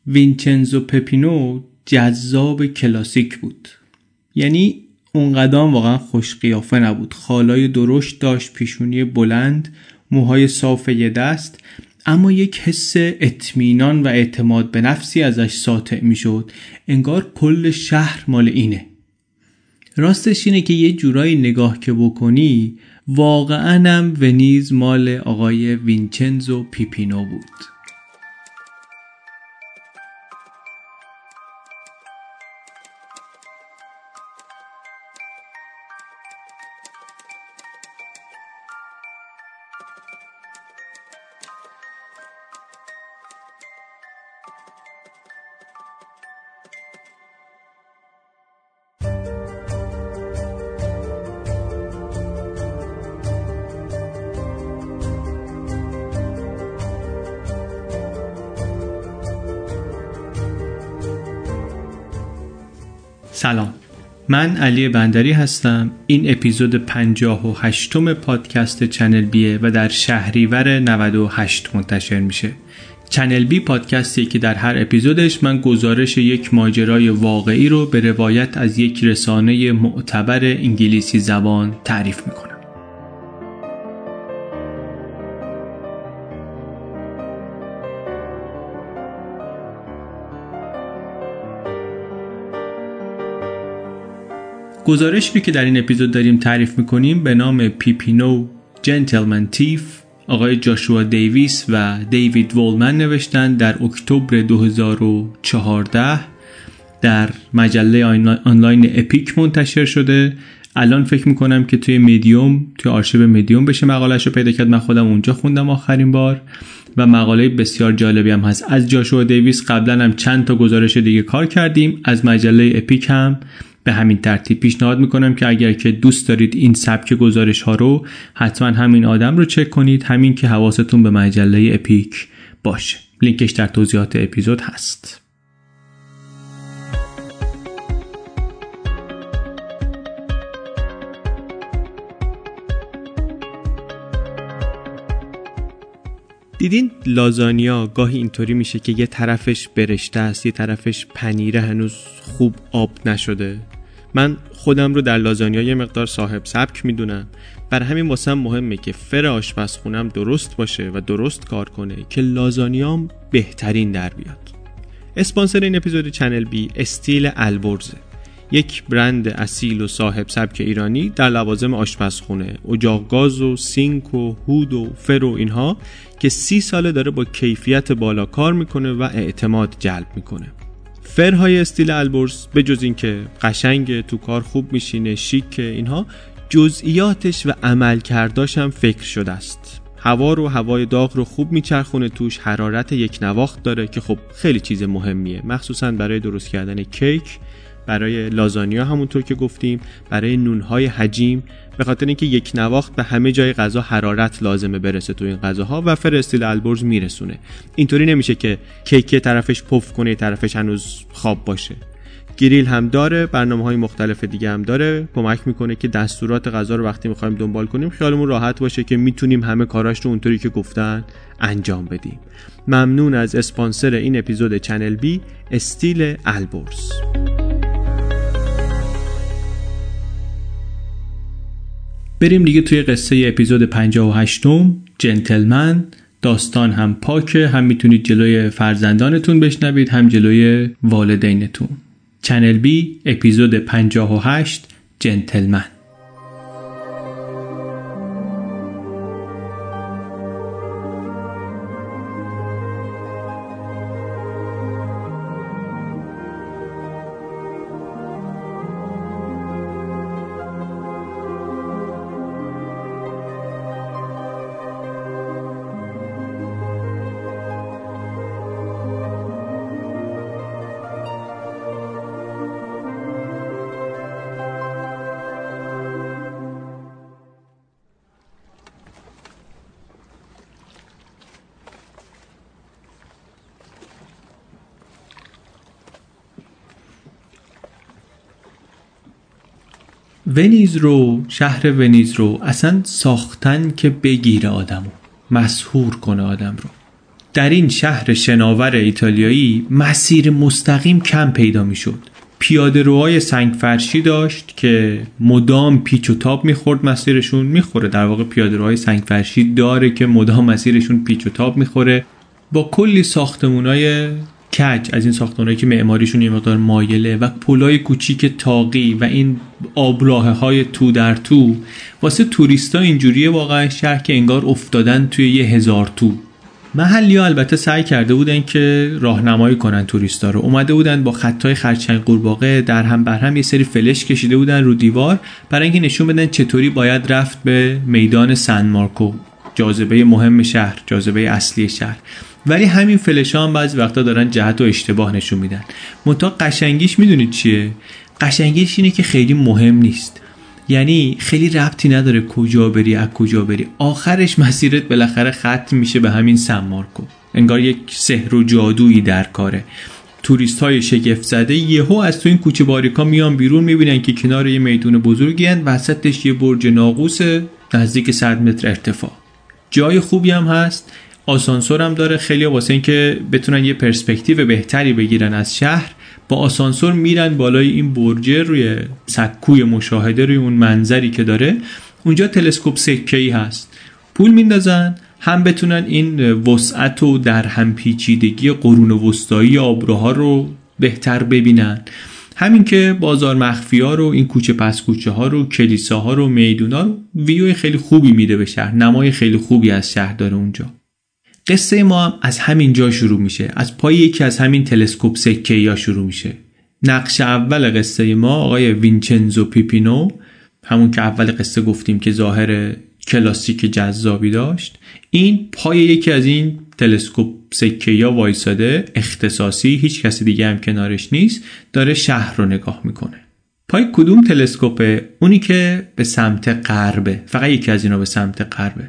وینچنزو پپینو جذاب کلاسیک بود. یعنی اون قدم واقعا خوش قیافه نبود. خالای درشت داشت، پیشونی بلند، موهای صاف یه دست، اما یک حس اطمینان و اعتماد به نفسی ازش ساطع میشد. انگار کل شهر مال اینه. راستش اینه که یه جورایی نگاه که بکنی واقعا هم ونیز مال آقای وینچنزو پیپینو بود. سلام، من علی بندری هستم. این اپیزود 58 پادکست چنل بیه و در شهریور 98 منتشر میشه. چنل بی پادکستی که در هر اپیزودش من گزارش یک ماجرای واقعی رو به روایت از یک رسانه معتبر انگلیسی زبان تعریف میکنم. گزارشی که در این اپیزود داریم تعریف میکنیم به نام پیپینو جنتلمن تیف آقای جاشوا دیویس و دیوید وولمن نوشتن. در اکتبر 2014 در مجله آنلاین اپیک منتشر شده. الان فکر میکنم که توی آرشیو مدیوم بشه مقاله‌شو پیدا کرد. من خودم اونجا خوندم آخرین بار و مقاله بسیار جالبی هم هست. از جاشوا دیویس قبلا هم چند تا گزارش دیگه کار کردیم. از مجله اپیک هم به همین ترتیب پیشنهاد میکنم که اگر که دوست دارید این سبک گزارش ها رو، حتما همین آدم رو چک کنید، همین که حواستون به مجله اپیک باشه. لینکش در توضیحات اپیزود هست. دیدین لازانیا گاهی اینطوری میشه که یه طرفش برشته است، یه طرفش پنیره هنوز خوب آب نشده. من خودم رو در لازانیا یه مقدار صاحب سبک میدونم، برای همین واسم مهمه که فر آشپزخونم درست باشه و درست کار کنه که لازانیام بهترین در بیاد. اسپانسر این اپیزود چنل بی استیل البرزه، یک برند اصیل و صاحب سبک ایرانی در لوازم آشپزخونه، اجاق گاز و سینک و هود و فر و اینها، که 30 ساله داره با کیفیت بالا کار میکنه و اعتماد جلب میکنه. فرهای استیل البرز به جز این که قشنگه، تو کار خوب میشینه، شیکه، اینها جزئیاتش و عملکرداش هم فکر شده است. هوای داغ رو خوب میچرخونه توش، حرارت یک نواخت داره که خب خیلی چیز مهمیه، مخصوصا برای درست کردن کیک، برای لازانیا همونطور که گفتیم، برای نونهای حجیم، به خاطر اینکه یک نواخت به همه جای غذا حرارت لازمه برسه تو این غذاها و فر استیل البرز میرسونه. اینطوری نمیشه که کیک طرفش پف کنه طرفش هنوز خواب باشه. گریل هم داره، برنامه‌های مختلف دیگه هم داره، کمک میکنه که دستورات غذا رو وقتی میخوایم دنبال کنیم خیالمون راحت باشه که میتونیم همه کاراش رو اونطوری که گفتن انجام بدیم. ممنون از اسپانسر این اپیزود چنل بی، استیل البرز. بریم دیگه توی قصه اپیزود 58 جنتلمن. داستان هم پاکه، هم میتونید جلوی فرزندانتون بشنوید، هم جلوی والدینتون. چنل بی اپیزود 58 جنتلمن. شهر ونیز رو اصلا ساختن که بگیره آدمو، مسحور کنه آدم رو. در این شهر شناور ایتالیایی مسیر مستقیم کم پیدا میشد. پیاده روهای سنگ فرشی داشت که مدام پیچ و تاب میخورد، مسیرشون میخوره. در واقع پیاده روهای سنگ فرشی داره که مدام مسیرشون پیچ و تاب میخوره، با کلی ساختمونای کج، از این ساختمانایی که معماریشون یه مقدار مایله و پلای کوچیک تاقی و این آبراهه‌های تو در تو. واسه توریستا اینجوریه واقعا شهر که انگار افتادن توی یه هزار تو. محلی‌ها البته سعی کرده بودن که راهنمایی کنن توریستا رو. اومده بودن با خطای خرچنگ قورباغه در هم بر هم یه سری فلش کشیده بودن رو دیوار برای اینکه نشون بدن چطوری باید رفت به میدان سن مارکو، جاذبه مهم شهر، جاذبه اصلی شهر. ولی همین فلش‌ها هم بعضی وقتا دارن جهت و اشتباه نشون میدن. منتها قشنگیش میدونید چیه؟ قشنگیش اینه که خیلی مهم نیست. یعنی خیلی ربطی نداره کجا بری از کجا بری، آخرش مسیرت بالاخره ختم میشه به همین سن مارکو. انگار یک سحر و جادویی در کاره. توریست‌های شگفت زده یهو از تو این کوچه باریکا میان بیرون، میبینن که کنار یه میدون بزرگی هست، وسطش یه برج ناقوس نزدیک 100 متر ارتفاع. جای خوبی هم هست، آسانسور هم داره. خیلی واسه این که بتونن یه پرسپکتیو بهتری بگیرن از شهر، با آسانسور میرن بالای این برج روی سکوی مشاهده، روی اون منظری که داره. اونجا تلسکوپ سکه‌ای هست، پول میندازن هم بتونن این وسعت و در هم پیچیدگی قرون وسطایی آبراها رو بهتر ببینن، همین که بازار مخفی‌ها رو، این کوچه پس کوچه ها رو، کلیساها رو، میدونا رو. ویوی خیلی خوبی میده به شهر، نمای خیلی خوبی از شهر داره اونجا. قصه ما هم از همین جا شروع میشه، از پای یکی از همین تلسکوپ سکه‌ای‌ها شروع میشه. نقش اول قصه ما آقای وینچنزو پیپینو، همون که اول قصه گفتیم که ظاهر کلاسیک جذابی داشت، این پای یکی از این تلسکوپ سکه‌ای‌ها وایساده، اختصاصی، هیچ کسی دیگه هم کنارش نیست، داره شهر رو نگاه میکنه. پای کدوم تلسکوپه؟ اونی که به سمت غربه، فقط یکی از اینا به سمت غربه.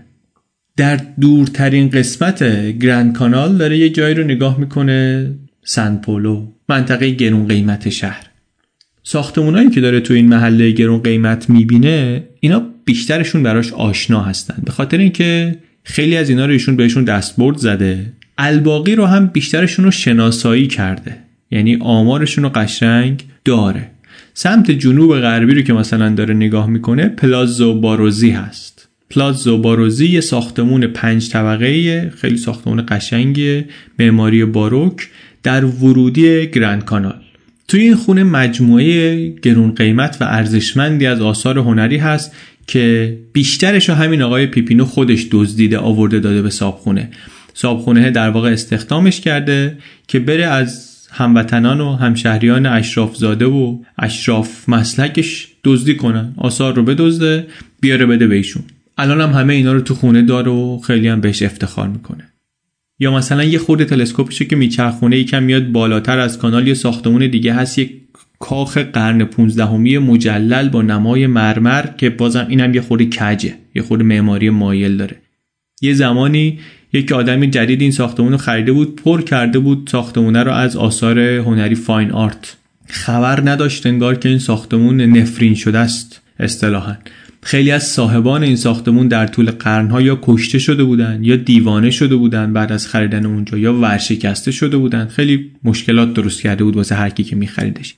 در دورترین قسمت گرند کانال داره یه جایی رو نگاه میکنه، سن پولو، منطقه گرون قیمت شهر. ساختمونایی که داره تو این محله گرون قیمت میبینه، اینا بیشترشون براش آشنا هستن، به خاطر اینکه خیلی از اینا رو ایشون بهشون دستبرد زده. الباقی رو هم بیشترشون رو شناسایی کرده، یعنی آمارشون رو قشنگ داره. سمت جنوب غربی رو که مثلا داره نگاه میکنه، پلازو باروزی هست. پلازو باروزی یه ساختمون 5 طبقه‌ایه، خیلی ساختمون قشنگیه، معماری باروک، در ورودی گرند کانال. توی این خونه مجموعه گرون قیمت و ارزشمندی از آثار هنری هست که بیشترش رو همین آقای پیپینو خودش دزدیده آورده داده به صاحبخونه. صاحبخونه در واقع استخدامش کرده که بره از هموطنان و همشهریان اشراف زاده و اشراف مسلکش دزدی کنن، آثار رو بدزده بیاره بده بهشون. الان هم همه اینا رو تو خونه داره و خیلی هم بهش افتخار میکنه. یا مثلا یه خورده تلسکوپشه که میچرخونه یکم میاد بالاتر از کانال، یه ساختمون دیگه هست، یک کاخ قرن 15 مجلل با نمای مرمر که بازم اینم یه خورده کجه، یه خورده معماری مایل داره. یه زمانی یک آدمی جدید این ساختمون رو خریده بود، پر کرده بود ساختمونه رو از آثار هنری فاین آرت. خبر نداشت انگار که این ساختمون نفرین شده است اصطلاحاً. خیلی از صاحبان این ساختمون در طول قرنها یا کشته شده بودن یا دیوانه شده بودن بعد از خریدن اونجا، یا ورشکسته شده بودن. خیلی مشکلات درست کرده بود واسه هر کی که می‌خریدش.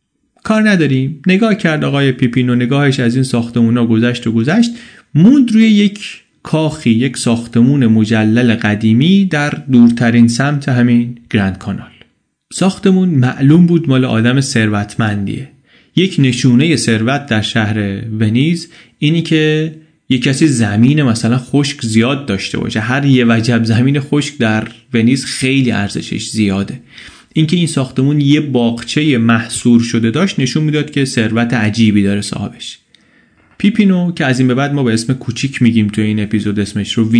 کار نداریم. نگاه کرد آقای پیپینو، نگاهش از این ساختمونا گذشت، موند روی یک کاخی، یک ساختمون مجلل قدیمی در دورترین سمت همین گرند کانال. ساختمون معلوم بود مال آدم ثروتمندیه. یک نشونه ثروت در شهر ونیز اینی که یک کسی زمین مثلا خشک زیاد داشته باشه. هر یه وجب زمین خشک در ونیز خیلی ارزشش زیاده. اینکه این ساختمون یه باغچه محصور شده داشت نشون میداد که ثروت عجیبی داره صاحبش. پیپینو که از این به بعد ما به اسم کوچیک میگیم تو این اپیزود، اسمش رو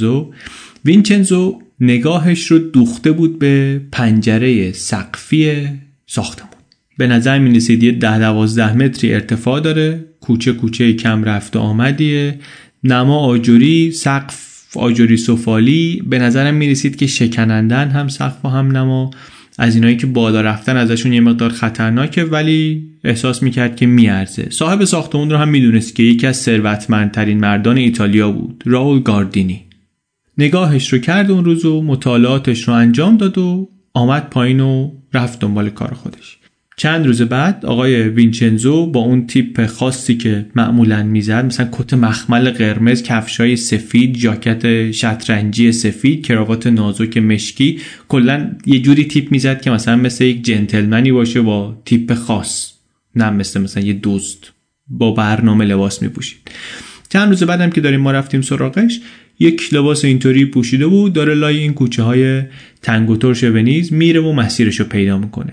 وینچنزو نگاهش رو دوخته بود به پنجره سقفی ساختمون. به نظر می رسید یه 10-12 متری ارتفاع داره، کوچه کم رفت و آمدیه، نما آجوری، سقف آجوری سفالی. به نظرم می رسید که شکنندن هم سقف و هم نما، از اینایی که بالا رفتن ازشون یه مقدار خطرناکه، ولی احساس میکرد که میارزه. صاحب ساختمون رو هم میدونست که یکی از ثروتمندترین مردان ایتالیا بود، راول گاردینی. نگاهش رو کرد اون روز و مطالعاتش رو انجام داد و آمد پایین و رفت دنبال کار خودش. چند روز بعد آقای وینچنزو با اون تیپ خاصی که معمولاً میزد، مثلا کت مخمل قرمز، کفشای سفید، ژاکت شطرنجی سفید، کراوات نازک مشکی، کلاً یه جوری تیپ میزد که مثلا مثل یک جنتلمنی باشه با تیپ خاص، نه مثلا یه دوست با برنامه لباس میپوشید. چند روز بعدم که داریم ما رفتیم سراغش، یک لباس اینطوری پوشیده بود، داره لای این کوچه های تنگ و ترش ونیز میره و مسیرشو پیدا میکنه.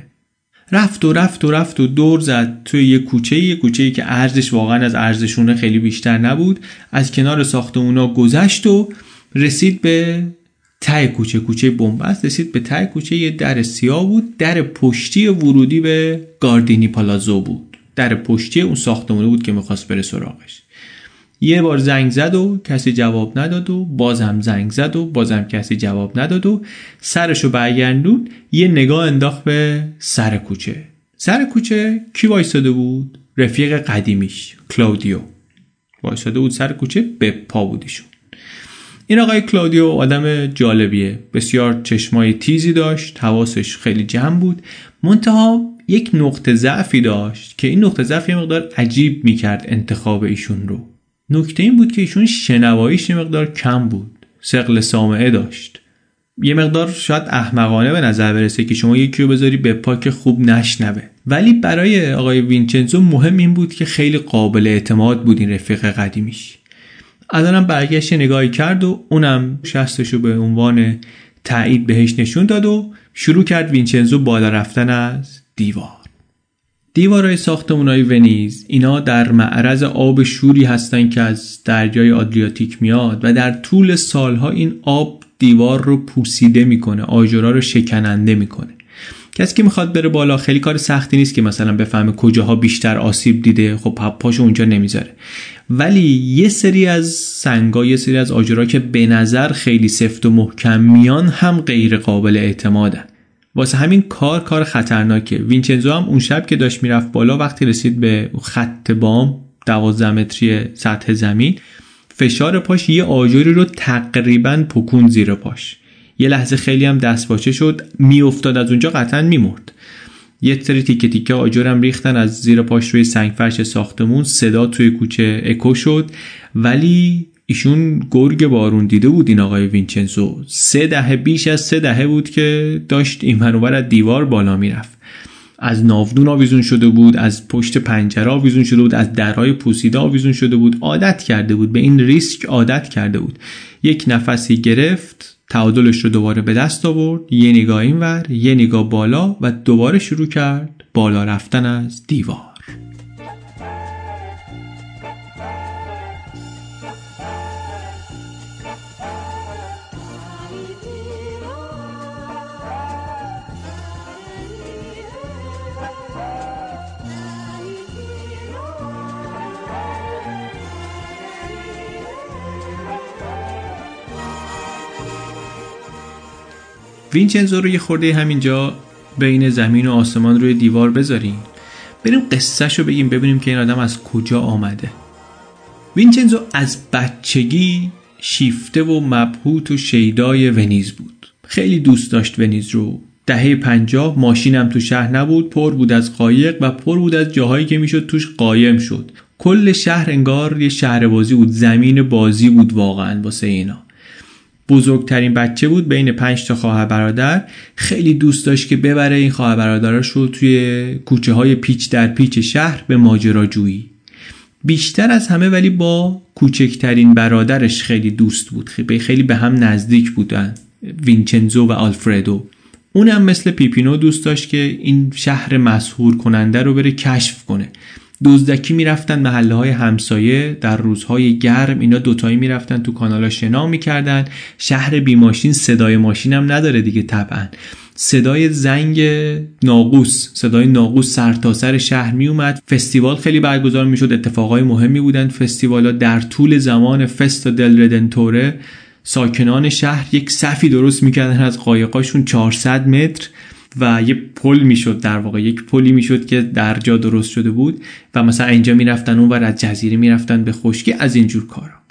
رفت و دور زد توی یه کوچه‌ای که ارزش واقعا از ارزشونه خیلی بیشتر نبود. از کنار ساختمونا گذشت و رسید به ته کوچه بنبست. رسید به ته کوچه، یه در سیاه بود، در پشتی ورودی به گاردینی پالازو بود. در پشتی اون ساختمونه بود که میخواست بره سراغش. یه بار زنگ زد و کسی جواب نداد و بازم زنگ زد و بازم کسی جواب نداد و سرشو برگردون، یه نگاه انداخت به سر کوچه. کی وایساده بود؟ رفیق قدیمیش کلاودیو وایساده بود سر کوچه، به پا بودیشون. این آقای کلاودیو آدم جالبیه، بسیار چشمای تیزی داشت، حواسش خیلی جمع بود، منتها یک نقطه ضعفی داشت که این نقطه ضعف یه مقدار عجیب میکرد انتخاب ایشون رو. نکته این بود که ایشون شنواییش یه مقدار کم بود، ثقل سامعه داشت. یه مقدار شاید احمقانه به نظر برسه که شما یکی رو بذاری به پا که خوب نشنوه، ولی برای آقای وینچنزو مهم این بود که خیلی قابل اعتماد بود این رفیق قدیمیش. الانم برگشت نگاهی کرد و اونم شستشو به عنوان تایید بهش نشون داد و شروع کرد وینچنزو بالا رفتن از دیوارهای ساختمان‌های ونیز. اینا در معرض آب شوری هستن که از دریای آدریاتیک میاد و در طول سالها این آب دیوار رو پوسیده میکنه، آجرها رو شکننده میکنه. کسی که میخواد بره بالا خیلی کار سختی نیست که مثلا بفهمه کجاها بیشتر آسیب دیده، خب پاشو اونجا نمیذاره. ولی یه سری از سنگا، یه سری از آجرها که به نظر خیلی سفت و محکم میان هم غیر قابل اعتمادن. واسه همین کار خطرناکه. وینچنزو هم اون شب که داشت میرفت بالا، وقتی رسید به خط بام 12 متری سطح زمین، فشار پاش یه آجری رو تقریباً پکون زیر پاش. یه لحظه خیلی هم دستپاچه شد، میافتاد از اونجا قطعاً میمرد. یه سری تیکه آجرم ریختن از زیر پاش روی سنگ فرش ساختمون، صدا توی کوچه اکو شد. ولی ایشون گرگ بارون دیده بود این آقای وینچنزو. بیش از 3 دهه بود که داشت این منور از دیوار بالا میرفت. از ناودون آویزون شده بود، از پشت پنجره آویزون شده بود، از درهای پوسیده آویزون شده بود. عادت کرده بود به این ریسک، عادت کرده بود. یک نفسی گرفت، تعادلش رو دوباره به دست آورد، یه نگاه اینور، یه نگاه بالا و دوباره شروع کرد بالا رفتن از دیوار. وینچنزو رو یه خورده همینجا بین زمین و آسمان روی دیوار بذاریم، بریم قصه‌شو بگیم، ببینیم که این آدم از کجا آمده. وینچنزو از بچگی شیفته و مبهوت و شیدای ونیز بود. خیلی دوست داشت ونیز رو. دهه 50 ماشینم تو شهر نبود، پر بود از قایق و پر بود از جاهایی که میشد توش قایم شد. کل شهر انگار یه شهر بازی بود، زمین بازی بود واقعا واسه اینا. بزرگترین بچه بود بین 5 تا خواهر برادر. خیلی دوست داشت که ببره این خواهر برادراش رو توی کوچه های پیچ در پیچ شهر به ماجراجویی. بیشتر از همه ولی با کوچکترین برادرش خیلی دوست بود، خیلی به هم نزدیک بودن، وینچنزو و آلفردو. اونم مثل پیپینو دوست داشت که این شهر مسحور کننده رو بره کشف کنه. دزدکی میرفتن محله های همسایه در روزهای گرم، اینا دوتایی میرفتن تو کانالا شنا میکردن. شهر بی ماشین صدای ماشین هم نداره دیگه طبعا. صدای زنگ ناقوس، صدای ناقوس سر تا سر شهر میومد. فستیوال خیلی برگزار میشد، اتفاقای مهمی بودن فستیوالا. در طول زمان فستا دل ردنتوره ساکنان شهر یک صفی درست میکردن از قایقاشون 400 متر و یه پل میشد، در واقع یک پلی میشد که در جا درست شده بود و مثلا اینجا میرفتن اون ور از جزیره میرفتن به خشکی، از اینجور کارا.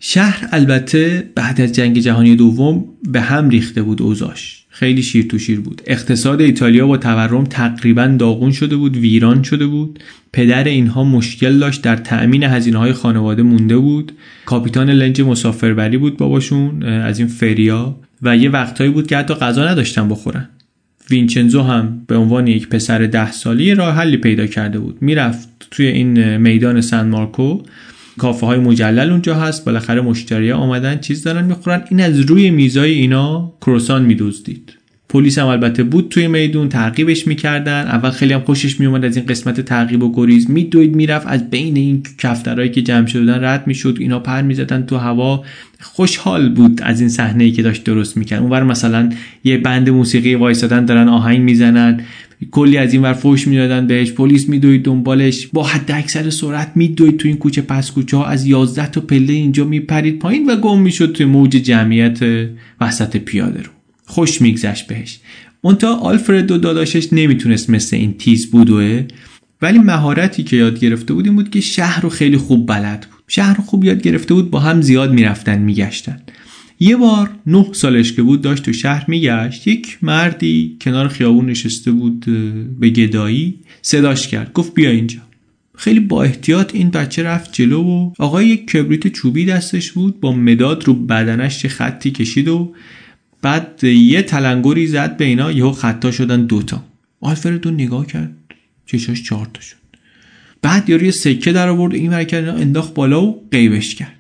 شهر البته بعد از جنگ جهانی دوم به هم ریخته بود، اوضاعش خیلی شیر تو شیر بود. اقتصاد ایتالیا با تورم تقریبا داغون شده بود، ویران شده بود. پدر اینها مشکل داشت، در تأمین هزینه‌های خانواده مونده بود. کاپیتان لنج مسافربری بود باباشون از این فریا و یه وقتایی بود که حتی غذا نداشتن بخورن. وینچنزو هم به عنوان یک پسر 10 ساله راه حلی پیدا کرده بود. میرفت توی این میدان سن مارکو، کافه های مجلل اونجا هست، بالاخره مشتری‌ها آمدن چیز دارن میخورن، این از روی میزای اینا کروسان میدزدید. پلیس هم البته بود توی میدون، تعقیبش میکردن. اول خیلی هم خوشش میومد از این قسمت تعقیب و گریز، میدوید میرفت از بین این کفترایی که جمع شده بودن رد میشد، اینا پر میزدن تو هوا. خوشحال بود از این صحنه‌ای که داشت درست میکرد. اونور مثلا یه بند موسیقی وایسادن دارن آهنگ میزنن، کلی از این ور فوش میدادن بهش، پلیس میدوید دنبالش، با حد اکثر سرعت میدوید تو این کوچه پس کوچه ها، از 11 تا پله اینجا میپرید پایین و گم میشد توی موج جمعیت وسط پیاده رو. خوش میگذشت بهش. اونتا آلفردو داداشش نمیتونست مثل این تیز بودوه، ولی مهارتی که یاد گرفته بود این بود که شهر رو خیلی خوب بلد بود. شهر رو خوب یاد گرفته بود، با هم زیاد میرفتن میگشتن. یه بار 9 سالش که بود داشت تو شهر میگشت، یک مردی کنار خیابون نشسته بود به گدایی، صداش کرد، گفت بیا اینجا. خیلی با احتیاط این بچه رفت جلو و آقای یک کبریت چوبی دستش بود، با مداد رو بدنش چه خطی کشید و بعد یه تلنگری زد به اینا، یهو خطا شدن 2 تا. آلفردو نگاه کرد، چشاش 4 تا شد. بعد یارو یه سکه در آورد، این حرکت انداخت بالا و غیبش کرد.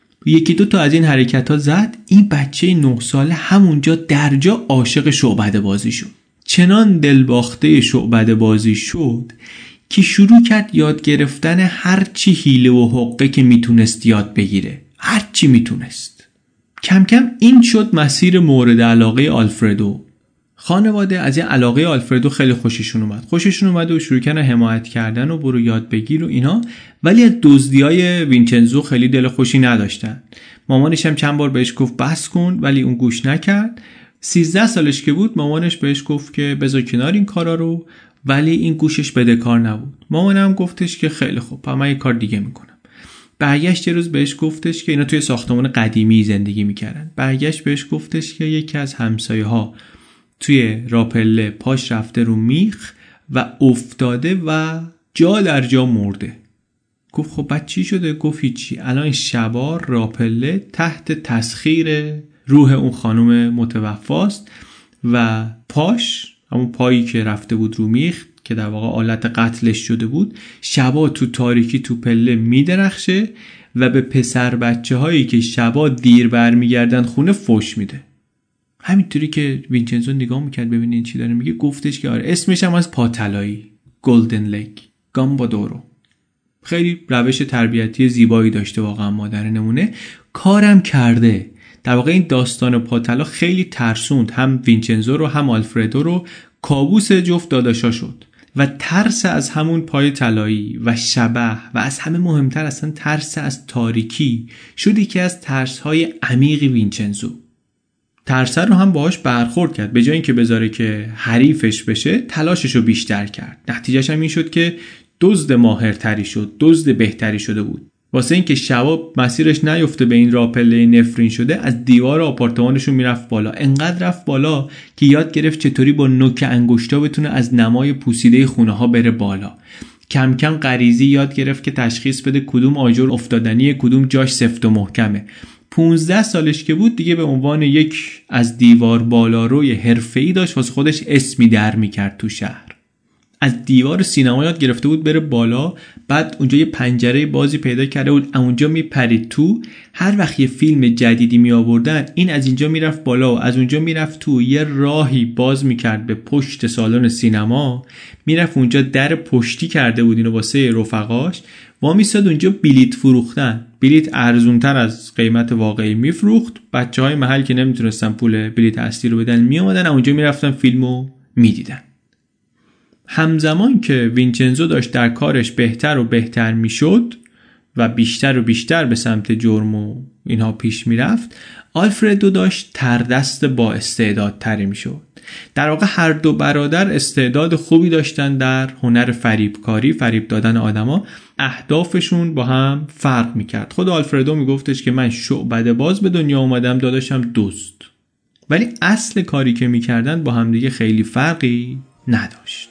1-2 تا از این حرکت‌ها زد. این بچه 9 ساله همونجا درجا عاشق شعبده بازی شد. چنان دلباخته شعبده بازی شد که شروع کرد یاد گرفتن هر چی حیله و حقه که میتونست یاد بگیره، هر چی میتونست. کم کم این شد مسیر مورد علاقه آلفردو. خانواده از این علاقه آلفردو خیلی خوششون اومد و شروع کردن حمایت کردن و برو یاد بگیر و اینا، ولی از دزدیای وینچنزو خیلی دل خوشی نداشتن. مامانش هم چند بار بهش گفت بس کن، ولی اون گوش نکرد. 13 سالش که بود مامانش بهش گفت که بذار کنار این کارا رو، ولی این گوشش بدهکار نبود. مامانم گفتش که خیلی خوب، من یه کار دیگه میکنم. برگشت یه روز بهش گفتش که اینا توی ساختمان قدیمی زندگی میکردن. برگشت بهش گفتش که یکی از همسایه‌ها توی راپله پاش رفته رو میخ و افتاده و جا در جا مرده. گفت خب بعد چی شده؟ گفت هیچی، الان شبا راپله تحت تسخیر روح اون خانم متوفاست و پاش، همون پایی که رفته بود رو میخ که در واقع آلت قتلش شده بود، شبا تو تاریکی تو پله میدرخشه و به پسر بچه هایی که شبا دیر برمیگردن خونه فوش میده. همینطوری که وینچنزو نگاه میکرد ببینه این چی داره میگه، گفتش که آره، اسمش هم از پاتلایی، گلدن لیک، گامبادورو. خیلی روش تربیتی زیبایی داشته واقعا مادر نمونه. کارم کرده. در واقع این داستان پاتلا خیلی ترسوند هم وینچنزو رو هم آلفردو رو. کابوس جفت داداشا شد و ترس از همون پای طلایی و شبح و از همه مهمتر اصلا ترس از تاریکی شد یکی از ترس‌های عمیق وینچنزو. ترس رو هم باهاش برخورد کرد، به جای اینکه بذاره که حریفش بشه تلاشش رو بیشتر کرد. نتیجهش هم این شد که دزد ماهرتری شد، دزد بهتری شده بود. واسه اینکه شباب مسیرش نیفته به این راپله نفرین شده، از دیوار آپارتمانشون میرفت بالا. انقدر رفت بالا که یاد گرفت چطوری با نوک انگشتا بتونه از نمای پوسیده خونه ها بره بالا. کم کم غریزی یاد گرفت که تشخیص بده کدوم آجر افتادنیه، کدوم جاش سفت و محکمه. 15 سالش که بود دیگه به عنوان یک از دیوار بالاروی حرفه‌ای داشت واسه خودش اسمی در میکرد تو شهر. از دیوار سینما یاد گرفته بود بره بالا، بعد اونجا یه پنجره بازی پیدا کرده بود، اونجا میپرید تو. هر وقت یه فیلم جدیدی می آوردن این از اینجا میرفت بالا و از اونجا میرفت تو، یه راهی باز میکرد به پشت سالن سینما، میرفت اونجا در پشتی کرده بود اینو واسه رفقاش، ما میستاد اونجا بلیت فروختن. بلیت ارزونتر از قیمت واقعی میفروخت. بچهای محل که نمیتونستن پول بلیت اصلی رو بدن میومدن اونجا میرفتن فیلمو میدیدن. همزمان که وینچنزو داشت در کارش بهتر و بهتر میشد، و بیشتر و بیشتر به سمت جرم و اینها پیش میرفت، آلفردو داشت تردست با استعداد تری میشد. در واقع هر دو برادر استعداد خوبی داشتن در هنر فریبکاری، فریب دادن آدما. اهدافشون با هم فرق میکرد. خود آلفردو میگفتش که من شعبده باز به دنیا اومدم، داداشم دزد. ولی اصل کاری که میکردن با هم دیگه خیلی فرقی نداشت.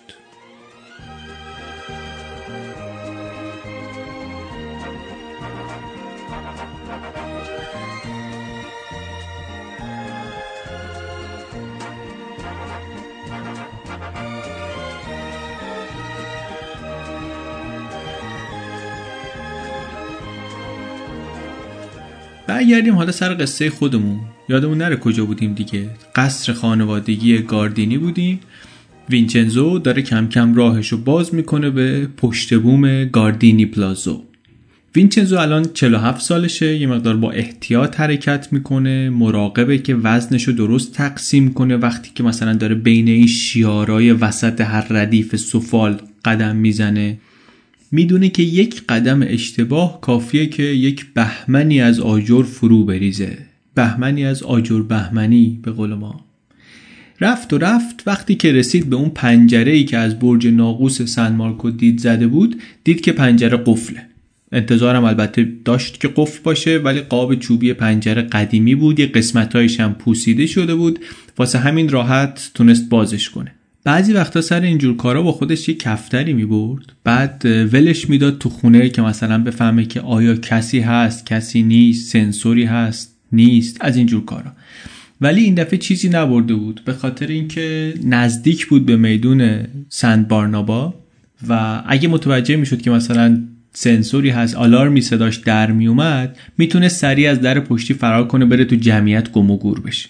برگردیم حالا سر قصه خودمون. یادمون نره کجا بودیم دیگه. قصر خانوادگی گاردینی بودیم. وینچنزو داره کم کم راهشو باز میکنه به پشت بوم گاردینی پلازو. وینچنزو الان 47 سالشه، یه مقدار با احتیاط حرکت میکنه، مراقبه که وزنشو درست تقسیم کنه. وقتی که مثلا داره بین این شیارای وسط هر ردیف سفال قدم میزنه، میدونه که یک قدم اشتباه کافیه که یک بهمنی از آجر فرو بریزه. بهمنی از آجر بهمنی به قول ما. رفت و رفت، وقتی که رسید به اون پنجره‌ای که از برج ناقوس سن مارکو دید زده بود، دید که پنجره قفله. انتظارم البته داشت که قفل باشه، ولی قاب چوبی پنجره قدیمی بود، یه قسمتایش هم پوسیده شده بود، واسه همین راحت تونست بازش کنه. بعضی وقتا سر اینجور کارا با خودش یه کفتری میبرد، بعد ولش میداد تو خونه که مثلا بفهمه که آیا کسی هست، کسی نیست، سنسوری هست، نیست، از اینجور کارا. ولی این دفعه چیزی نبرده بود، به خاطر اینکه نزدیک بود به میدون سنت بارنابا و اگه متوجه میشد که مثلا سنسوری هست، آلارمی صداش در میومد، میتونه سریع از در پشتی فرار کنه، بره تو جمعیت گم و گور بشه.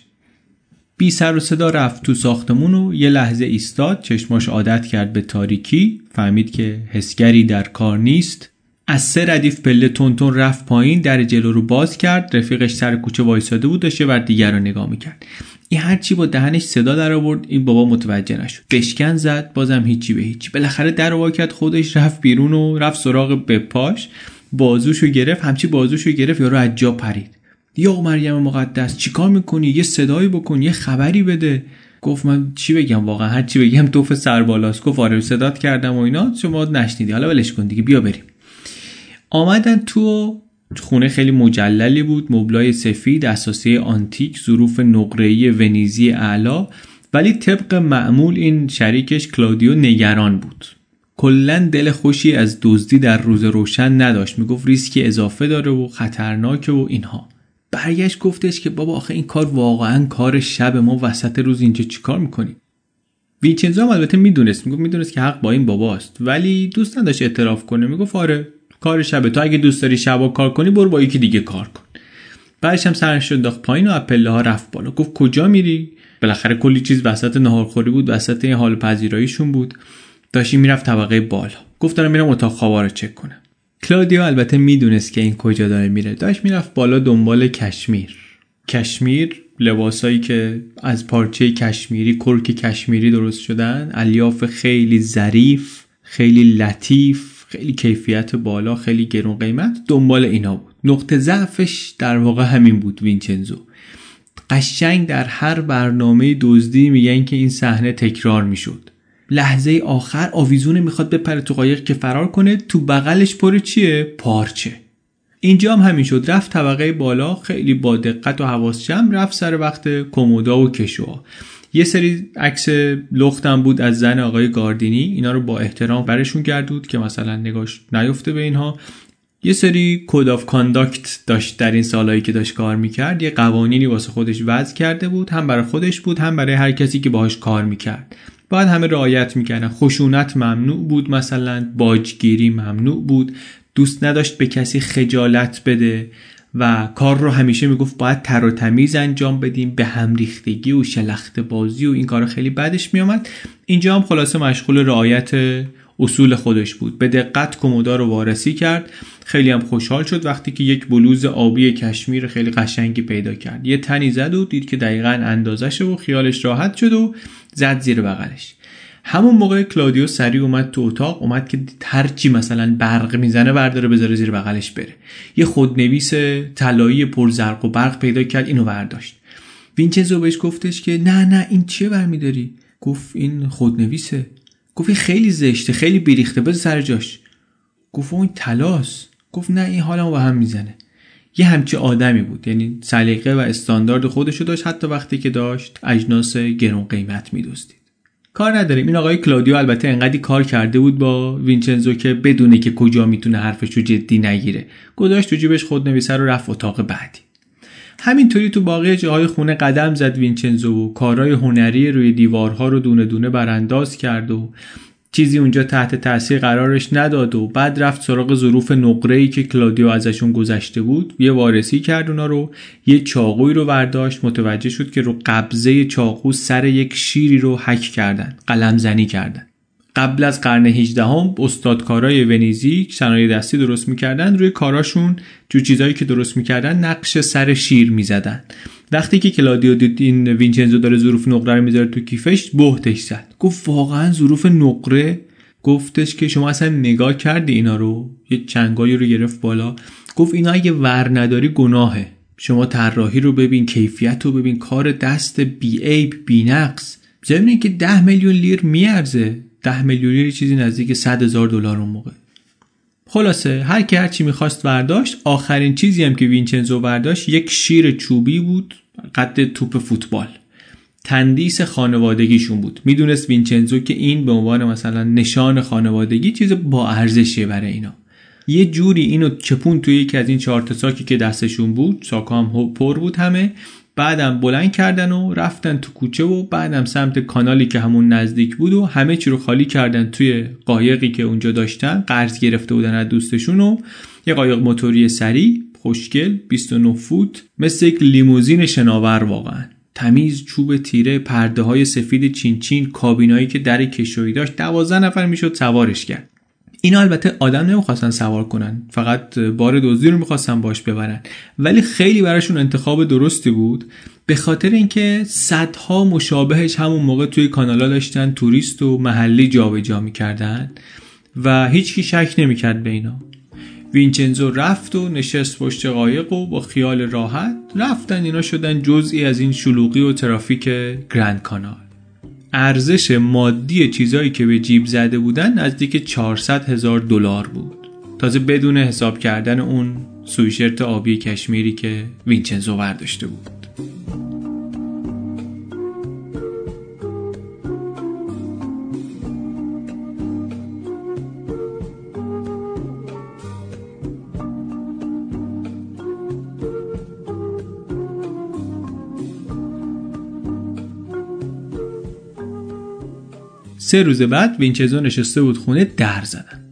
بی سر و صدا رفت تو ساختمون و یه لحظه ایستاد، چشماش عادت کرد به تاریکی، فهمید که حسگری در کار نیست. از 3 ردیف پله تونتون رفت پایین، در جلو رو باز کرد. رفیقش سر کوچه وایساده بود، داشت ور دیگر رو نگاه میکرد. این هرچی با دهنش صدا در آورد، این بابا متوجه نشد. بشکن زد، بازم هیچی به هیچی. بالاخره در وا کرد، خودش رفت بیرون و رفت سراغ بپاش، بازوشو گرفت. همچی بازوشو گرفت یارو از جا پرید. یا مریم مقدس چیکار میکنی؟ یه صدایی بکن، یه خبری بده. گفت من چی بگم، واقعا هر چی بگم توف سربالاست. گفت آره صدات کردم و اینا، شما نشنیدی، حالا ولش کن دیگه، بیا بریم. آمدن تو خونه خیلی مجللی بود، مبلای سفید، اساسیه آنتیک، ظروف نقره‌ای ونیزی اعلی. ولی طبق معمول این شریکش کلودیو نگران بود. کلاً دل خوشی از دزدی در روز روشن نداشت، میگفت ریسکی اضافه داره و خطرناکه و اینها. برگشت گفتش که بابا آخه این کار واقعاً کار شب، ما وسط روز اینجا چیکار میکنیم؟ وینچنزو البته میدونست که حق با این باباست، ولی دوست نداشت اعتراف کنه. میگفت آره کار شب، تو اگه دوست داری شبا کار کنی برو با یکی دیگه کار کن. بعدش هم سرش انداخت پایین و پله ها رفت بالا. گفت کجا میری؟ بالاخره کلی چیز وسط ناهارخوری بود، وسط این حال پذیراییشون بود. داشت میرفت طبقه بالا. گفت دارم میرم اتاق خوابا رو چک کنم. کلودیو البته میدونست که این کجا داره میره. داشت میرفت بالا دنبال کشمیر، لباسایی که از پارچه کشمیری، کرک کشمیری درست شدن، الیاف خیلی ظریف، خیلی لطیف، خیلی کیفیت بالا، خیلی گرون قیمت، دنبال اینا بود. نقطه ضعفش در واقع همین بود. وینچنزو قشنگ در هر برنامه دزدی میگن که این صحنه تکرار میشد. لحظه آخر آویزونه میخواد بپره تو قایق که فرار کنه، تو بغلش پر چیه؟ پارچه. اینجا هم همین شد. رفت طبقه بالا، خیلی با دقت و حواس جمع رفت سر وقت کمودا و کشوها. یه سری عکس لختم بود از زن آقای گاردینی، اینا رو با احترام برشون گردود که مثلا نگاش نیفته به اینها. یه سری کد آف کانداکت داشت در این سالایی که داشت کار میکرد، یه قوانینی واسه خودش وضع کرده بود، هم برای خودش بود هم برای هر کسی که باهاش کار میکرد. باید همه رعایت میکردن. خشونت ممنوع بود، مثلا باجگیری ممنوع بود، دوست نداشت به کسی خجالت بده و کار رو همیشه میگفت باید تر و تمیز انجام بدیم، به هم ریختگی و شلخت بازی و این کارا خیلی بدش میامد. اینجا هم خلاصه مشغول رعایت اصول خودش بود. به دقت کمودا رو وارسی کرد. خیلی هم خوشحال شد وقتی که یک بلوز آبی کشمیر خیلی قشنگی پیدا کرد. یه تنی زد و دید که دقیقاً اندازشه و خیالش راحت شد و زد زیر بغلش. همون موقع کلادیو سریع اومد تو اتاق، اومد که هرچی مثلا برق میزنه برداره بذاره زیر بغلش بره. یه خودنویس طلایی پرزرق و برق پیدا کرد، اینو برداشت. وینچنزو بهش گفتش که نه این چیه برمیداری؟ گفت این خودنویسه. گفت این خیلی زشته، خیلی بیریخته، بذار سر جاش. گفت اون طلاست. گفت نه این حالمو به هم میزنه. یه همچی آدمی بود، یعنی سلیقه و استاندارد خودشو داشت، حتی وقتی که داشت اجناس گران قیمت می‌دزدید. کار نداریم، این آقای کلادیو البته انقدی کار کرده بود با وینچنزو که بدونه که کجا میتونه حرفش رو جدی نگیره، گذاشت تو جیبش خودنویسه رو، رفت اتاق بعدی. همینطوری تو باقی جاهای خونه قدم زد وینچنزو و کارهای هنری روی دیوارها رو دونه دونه برانداز کرد و چیزی اونجا تحت تاثیر قرارش نداد و بعد رفت سراغ ظروف نقره‌ای که کلادیو ازشون گذشته بود، یه وارسی کرد اونا رو، یه چاقویی رو برداشت، متوجه شد که رو قبضه چاقو سر یک شیری رو حک کردن، قلمزنی کردن. قبل از قرن 18 استادکارای ونیزی صنایع دستی درست میکردن، روی کاراشون جو چیزایی که درست میکردن نقش سر شیر میزدن. وقتی که کلادیو دید این وینچنزو داره ظروف نقره رو میذاره تو کیفش، بهتش زد. گفت واقعا ظروف نقره؟ گفتش که شما اصلا نگاه کردی اینا رو؟ یه چنگایی رو گرفت بالا. گفت اینا اگه ور نداری گناهه. شما طراحی رو ببین، کیفیت رو ببین، کار دست بی عیب بی نقص. ضمن اینکه 10 میلیون لیر میارزه. 10 میلیون لیر چیزی نزدیک $100,000 اون موقع. خلاصه هر کی هر چی می‌خواست برداشت. آخرین چیزی هم که وینچنزو برداشت یک شیر چوبی بود، قد توپ فوتبال. تندیس خانوادگیشون بود. میدونست وینچنزو که این به عنوان مثلا نشان خانوادگی چیز با ارزشیه برای اینا. یه جوری اینو چپون توی یکی از این 4 تا ساکی که دستشون بود، ساکا هم پر بود همه. بعدم بلند کردن و رفتن تو کوچه و بعدم سمت کانالی که همون نزدیک بود و همه چی رو خالی کردن توی قایقی که اونجا داشتن، قرض گرفته بودن از دوستشون، و یه قایق موتوری سری خوشگل 29 فوت، مثل یک لیموزین شناور واقعا. تمیز، چوب تیره، پرده های سفید چین، کابینایی که در کشویی داشت، 12 نفر میشد سوارش کرد. اینا البته آدم نمیخواستن سوار کنن، فقط بار دزدی رو میخواستن باش ببرن، ولی خیلی براشون انتخاب درستی بود، به خاطر اینکه صدها مشابهش همون موقع توی کانالا داشتن توریست و محلی جابجا میکردن و هیچکی شک نمیکرد به اینا. وینچنزو رفت و نشست پشت قایق و با خیال راحت رفتن اینا شدن جزئی از این شلوغی و ترافیک گرند کانال. ارزش مادی چیزایی که به جیب زده بودن نزدیک $400,000 بود، تازه بدون حساب کردن اون سویشرت آبی کشمیری که وینچنزو برداشته بود. سه روز بعد وینچنزو نشسته بود خونه، در زدن.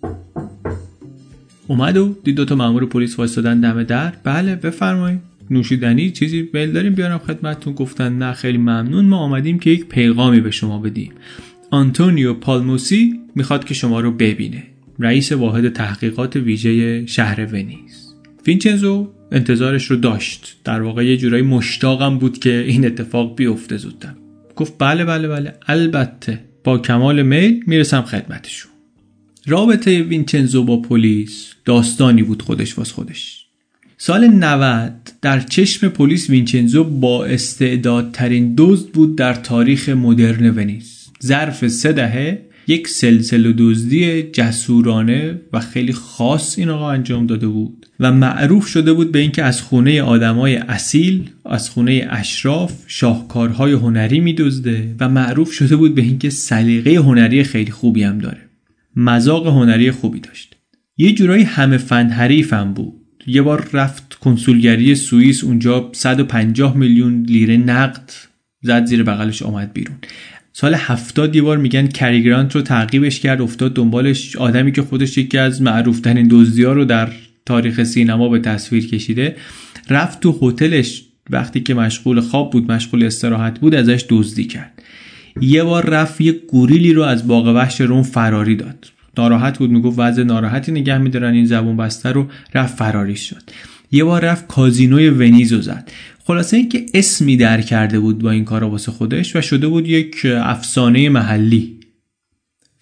اومد و دید 2 تا مأمور پلیس وایسادن دم در. بله بفرمایید، نوشیدنی چیزی میل داریم بیارم خدمتتون؟ گفتن نه خیلی ممنون، ما آمدیم که یک پیغامی به شما بدیم. آنتونیو پالموسی میخواد که شما رو ببینه، رئیس واحد تحقیقات ویژه شهر ونیز. وینچنزو انتظارش رو داشت، در واقع یه جورایی مشتاقم بود که این اتفاق بیفته زودتر. گفت بله البته، با کمال میل میرسم خدمتشون. رابطه وینچنزو با پلیس داستانی بود خودش واس خودش. سال 90 در چشم پلیس وینچنزو با استعدادترین دزد بود در تاریخ مدرن ونیز. ظرف 3 دهه یک سلسله دزدی جسورانه و خیلی خاص این آقا انجام داده بود و معروف شده بود به اینکه از خونه آدمای اصیل، از خونه اشراف شاهکارهای هنری می‌دزده و معروف شده بود به اینکه سلیقه هنری خیلی خوبی هم داره. مذاق هنری خوبی داشت. یه جورایی همه فن حریفم بود. یه بار رفت کنسولگری سوئیس، اونجا 150 میلیون لیره نقد زد زیر بغلش، آمد بیرون. سال 70 یه بار میگن کری گرانت رو تعقیبش کرد، افتاد دنبالش، آدمی که خودش یکی از معروف‌ترین دزدی‌ها رو در تاریخ سینما به تصویر کشیده. رفت تو هتلش وقتی که مشغول خواب بود، مشغول استراحت بود، ازش دزدی کرد. یه بار رفت یه گوریلی رو از باغ وحش روم فراری داد. ناراحت بود، میگفت وضع ناراحتی نگه می‌دارن این زبون بسته رو، رفت فراری شد. یه بار رفت کازینوی ونیز رو زد. خلاصه این که اسمی در کرده بود با این کارا واسه خودش و شده بود یک افسانه محلی.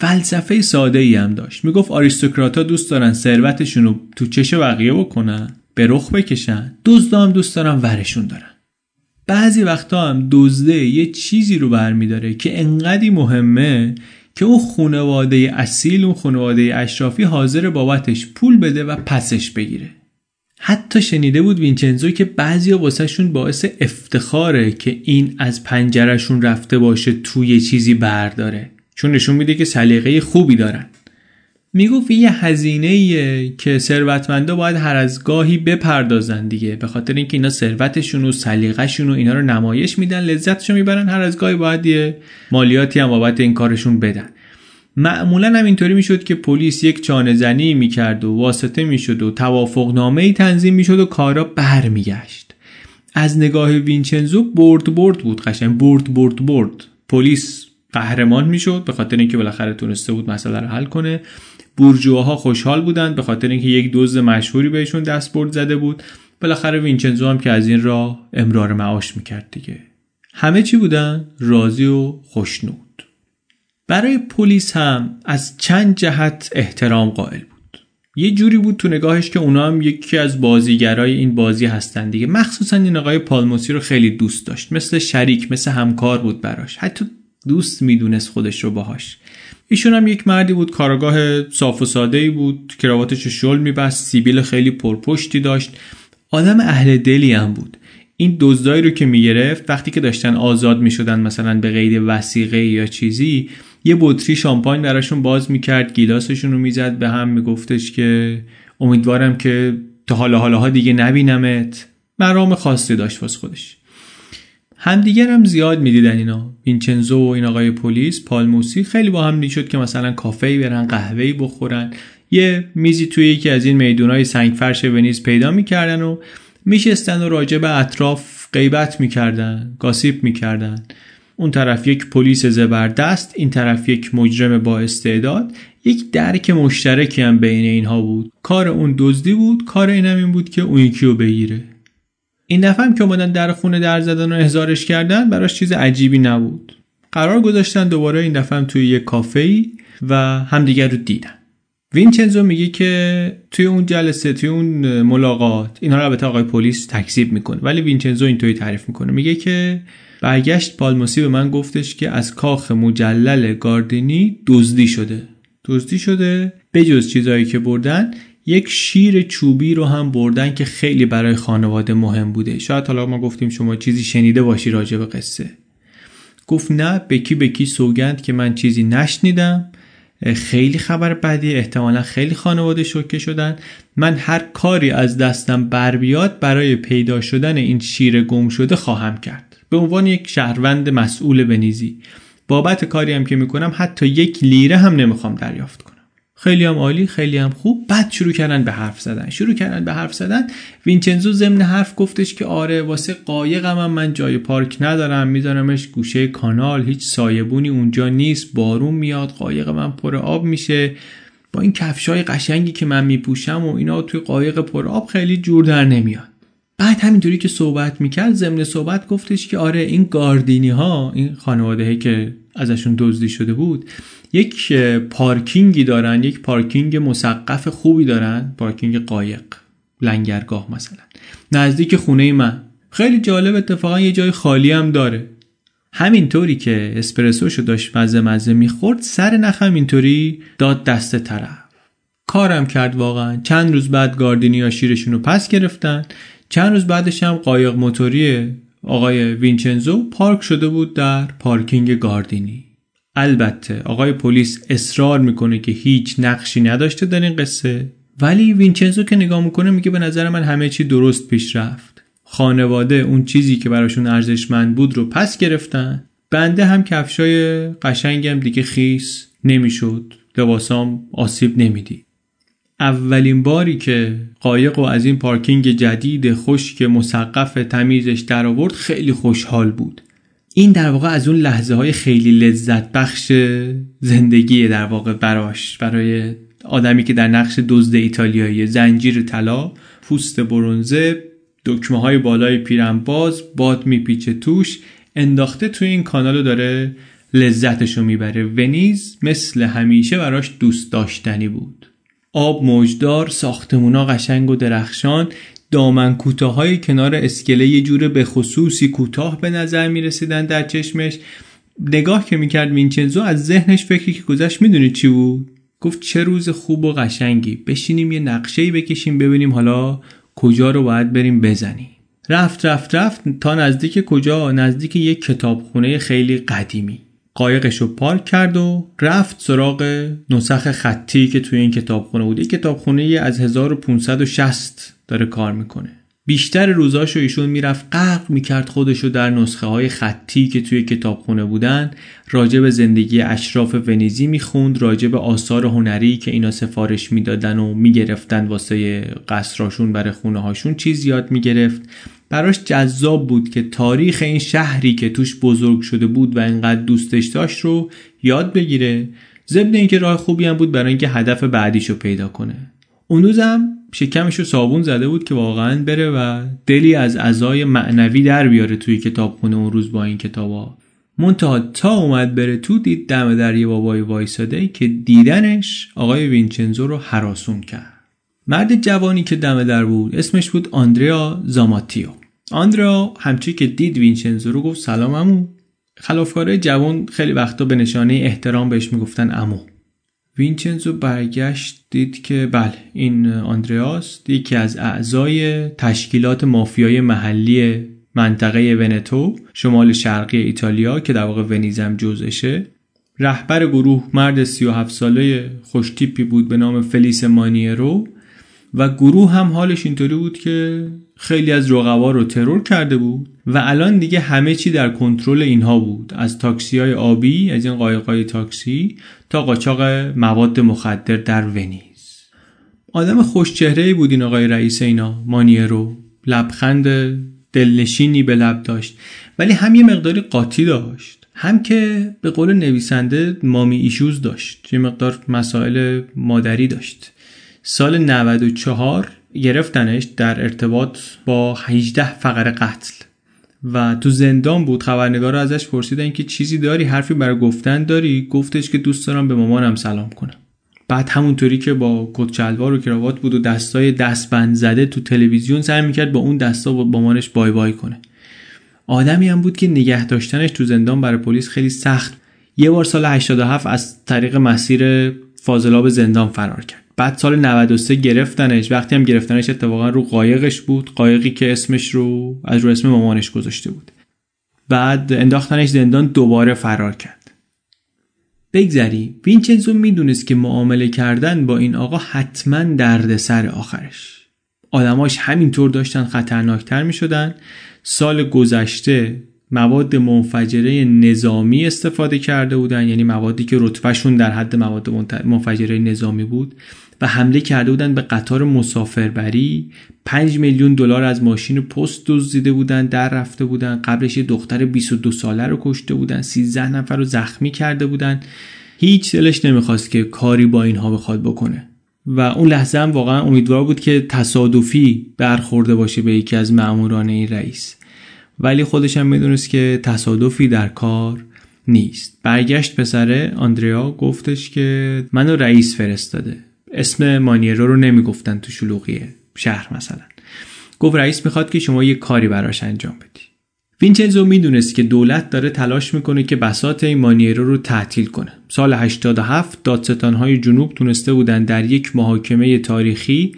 فلسفه ساده ای هم داشت. میگفت آریستوکراتا دوست دارن ثروتشون رو تو چش بقیه بکنن، به رخ بکشن. دزدا هم دوست دارن ورشون دارن. بعضی وقتا هم دزده یه چیزی رو برمیداره که انقدی مهمه که اون خانواده اصیل، اون خانواده اشرافی حاضر بابتش پول بده و پسش بگیره. حتی شنیده بود وینچنزو که بعضیا واسهشون باعث افتخاره که این از پنجرشون رفته باشه توی چیزی برداره، چون نشون میده که سلیقه خوبی دارن. میگفت یه هزینه‌ایه که ثروتمندا باید هر از گاهی بپردازن دیگه، به خاطر اینکه اینا ثروتشون و سلیقه‌شون و اینا رو نمایش میدن، لذتشو میبرن، هر از گاهی باید یه مالیاتی هم بابت این کارشون بدن. معمولا هم اینطوری میشد که پلیس یک چانه زنی میکرد و واسطه میشد و توافقنامه‌ای تنظیم میشد و کارا برمیگشت. از نگاه وینچنزو برد بود، قشنگ برد. پلیس قهرمان میشد به خاطر اینکه بالاخره تونسته بود مسئله رو حل کنه. بورژواها خوشحال بودن به خاطر اینکه یک دزد مشهوری بهشون دستبرد زده بود. بالاخره وینچنزو هم که از این راه امرار معاش میکرد دیگه. همه چی بودن راضی و خوشنود. برای پلیس هم از چند جهت احترام قائل بود. یه جوری بود تو نگاهش که اونا هم یکی از بازیگرای این بازی هستن دیگه. مخصوصا این آقای پالموسی رو خیلی دوست داشت، مثل شریک، مثل همکار بود براش، حتی دوست میدونست خودش رو باهاش. ایشون هم یک مردی بود، کارگاه صاف و ساده‌ای بود، کراواتش رو شل می‌بست، سیبیل خیلی پرپشتی داشت، آدم اهل دلی هم بود. این دزدایی رو که میگرفت وقتی که داشتن آزاد میشدن، مثلا به قید وثیقه یا چیزی، یه بطری شامپاین براشون باز میکرد، گیلاسشون رو میزد به هم، میگفتش که امیدوارم که تا حالا دیگه نبینمت. مرام خاصی داشت واسه خودش. همدیگر هم زیاد میدیدن اینا، وینچنزو و این آقای پلیس، پالموسی، خیلی با هم میشد که مثلا کافه‌ای برن، قهوه‌ای بخورن، یه میزی توی یکی از این میدونای سنگ فرش ونیز پیدا میکردن و میشستن و راجع به اطراف غیبت میکردن، گاسیپ میکردن. اون طرف یک پلیس زبردست، این طرف یک مجرم با استعداد. یک درک مشترکی هم بین اینها بود. کار اون دزدی بود، کار اینم این بود که اون یکی رو بگیره. این دفعه هم که اومدن در خونه در زدن و احضارش کردن، براش چیز عجیبی نبود. قرار گذاشتن دوباره این دفعه هم توی یک کافه‌ای و همدیگر رو دیدن. وینچنزو میگه که توی اون جلسه، توی اون ملاقات، اینا رو البته آقای پلیس تکذیب میکنه، ولی وینچنزو اینطوری تعریف میکنه، میگه که برگشت پالموسی به من گفتش که از کاخ مجلل گاردینی دزدی شده، بجز چیزایی که بردن یک شیر چوبی رو هم بردن که خیلی برای خانواده مهم بوده. شاید حالا ما گفتیم شما چیزی شنیده باشی راجع به قصه. گفت نه، بکی سوگند که من چیزی نشنیدم، خیلی خبر بدی، احتمالا خیلی خانواده شوکه شدن. من هر کاری از دستم بر بیاد برای پیدا شدن این شیر گم شده خواهم کرد. به عنوان یک شهروند مسئول ونیزی، بابت کاری هم که میکنم حتی 1 لیره هم نمیخوام دریافت کنم. خیلی هم عالی، خیلی هم خوب. بعد شروع کردن به حرف زدن. وینچنزو ضمن حرف گفتش که آره، واسه قایقم هم من جای پارک ندارم، میذارمش گوشه کانال، هیچ سایبونی اونجا نیست، بارون میاد، قایق من پر آب میشه، با این کفشای قشنگی که من میپوشم و اینا توی قایق پر آب خیلی جور در نمیاد. بعد همینطوری که صحبت میکرد، ضمن صحبت گفتش که آره، این گاردینی ها، این خانواده‌ای که ازشون دزدی شده بود، یک پارکینگی دارن، یک پارکینگ مسقف خوبی دارن، پارکینگ قایق، لنگرگاه مثلا، نزدیک خونه من. خیلی جالب، اتفاقا یه جای خالی هم داره. همینطوری که اسپرسوشو داشت مزه میخورد، سر نخم اینطوری داد دست طرف. کارم کرد واقعا. چند روز بعد گاردینی ها شیرشون رو پس گرفتن. چند روز بعدش هم قایق موتوری آقای وینچنزو پارک شده بود در پارکینگ گاردینی. البته آقای پلیس اصرار میکنه که هیچ نقشی نداشته در این قصه، ولی وینچنزو که نگاه میکنه میگه به نظر من همه چی درست پیش رفت. خانواده اون چیزی که براشون ارزشمند بود رو پس گرفتن. بنده هم کفشای قشنگم دیگه خیس نمیشد، لباسام آسیب نمیدی. اولین باری که قایقو از این پارکینگ جدید خشک مسقف تمیزش در آورد خیلی خوشحال بود. این در واقع از اون لحظه های خیلی لذت بخش زندگیه در واقع برای آدمی که در نقش دزد ایتالیایی، زنجیر طلا، پوست برنزه، دکمه های بالای پیرنباز، باد میپیچه توش، انداخته توی این کانالو داره لذتشو میبره. ونیز مثل همیشه براش دوست داشتنی بود. آب موجدار، ساختمونا قشنگ و درخشان، دامن کوتاهای کنار اسکله یه جور به خصوصی کوتاه به نظر میرسیدن در چشمش. نگاه که میکرد وینچنزو از ذهنش فکری که گذشت میدونی چی بود؟ گفت چه روز خوب و قشنگی، بشینیم یه نقشه‌ای بکشیم ببینیم حالا کجا رو باید بریم بزنیم. رفت تا نزدیک کجا؟ نزدیک یک کتابخونه خیلی قدیمی. قایقشو پارک کرد و رفت سراغ نسخ خطی که توی این کتابخونه بود. یک کتابخونه از 1560 داره کار میکنه. بیشتر روزاشو ایشون میرفت غرق میکرد خودشو در نسخه های خطی که توی کتابخونه بودن. راجع به زندگی اشراف ونیزی میخوند، راجع به آثار هنری که اینا سفارش میدادن و میگرفتن واسه قصراشون برای خونه هاشون چیز یاد میگرفت. براش جذاب بود که تاریخ این شهری که توش بزرگ شده بود و اینقدر دوستش داشت رو یاد بگیره. ضمن اینکه راه خوبی هم بود برای اینکه هدف بعدیشو پیدا کنه. اون روزم شکمشو صابون زده بود که واقعا بره و دلی از عزای معنوی در بیاره توی کتابخونه اون روز با این کتابا. منتها تا اومد بره تو دید دم در یه بابای وایساده که دیدنش آقای وینچنزو رو هراسون کرد. مرد جوانی که دم در بود اسمش بود آندریا زاماتیو. آندریا همچی که دید وینچنزو رو گفت سلام عمو. خلافکارای جوان خیلی وقتا به نشانه احترام بهش میگفتن عمو. وینچنزو برگشت دید که بله این آندریاست، یکی از اعضای تشکیلات مافیای محلی منطقه ونتو شمال شرقی ایتالیا که در واقع ونیزم جزشه. رهبر گروه مرد 37 ساله خوشتیپی بود به نام فلیس مانیرو و گروه هم حالش اینطوری بود که خیلی از رقبا رو ترور کرده بود و الان دیگه همه چی در کنترل اینها بود، از تاکسی‌های آبی، از این قایق‌های تاکسی تا قاچاق مواد مخدر در ونیز. آدم خوشچهره‌ای بود این آقای رئیس اینا، مانیرو. لبخند دلنشینی به لب داشت ولی هم یه مقداری قاطی داشت، هم که به قول نویسنده مامی ایشوز داشت، یه مقدار مسائل مادری داشت. سال 94 گرفتنش در ارتباط با 18 فقره قتل و تو زندان بود. خبرنگارا ازش پرسیدن که چیزی داری، حرفی برای گفتن داری؟ گفتش که دوست دارم به مامانم سلام کنم. بعد همونطوری که با کت شلوار و کراوات بود و دستای دستبند زده تو تلویزیون سعی میکرد با اون دستا با مامانش بای بای کنه. آدمی هم بود که نگه داشتنش تو زندان برای پلیس خیلی سخت. یه بار سال 87 از طریق مسیر فاضلاب زندان فرار کرد. بعد سال 93 گرفتنش. وقتی هم گرفتنش اتفاقا رو قایقش بود، قایقی که اسمش رو از رو اسم مامانش گذاشته بود. بعد انداختنش زندان، دوباره فرار کرد. بگذری وینچنزو میدونست که معامله کردن با این آقا حتما دردسر آخرش. آدماش همینطور داشتن خطرناکتر میشدن. سال گذشته مواد منفجره نظامی استفاده کرده بودن، یعنی موادی که رتبهشون در حد مواد منفجره نظامی بود و حمله کرده بودن به قطار مسافربری. 5 میلیون دلار از ماشین پست دزدیده بودن، در رفته بودن. قبلش یه دختر 22 ساله رو کشته بودن، 13 نفر رو زخمی کرده بودن. هیچ دلش نمیخواست که کاری با اینها بخواد بکنه و اون لحظه هم واقعا امیدوار بود که تصادفی برخورده باشه به یکی از مأموران این رئیس، ولی خودش هم میدونست که تصادفی در کار نیست. برگشت پسره آندریا گفتش که منو رئیس فرستاده. اسم مانیرو رو نمیگفتن تو شلوغی شهر مثلا. گفت رئیس میخواد که شما یه کاری براش انجام بدی. وینچنزو میدونست که دولت داره تلاش میکنه که بساط این مانیرو رو تعطیل کنه. سال 87 دادستانهای جنوب تونسته بودن در یک محاکمه تاریخی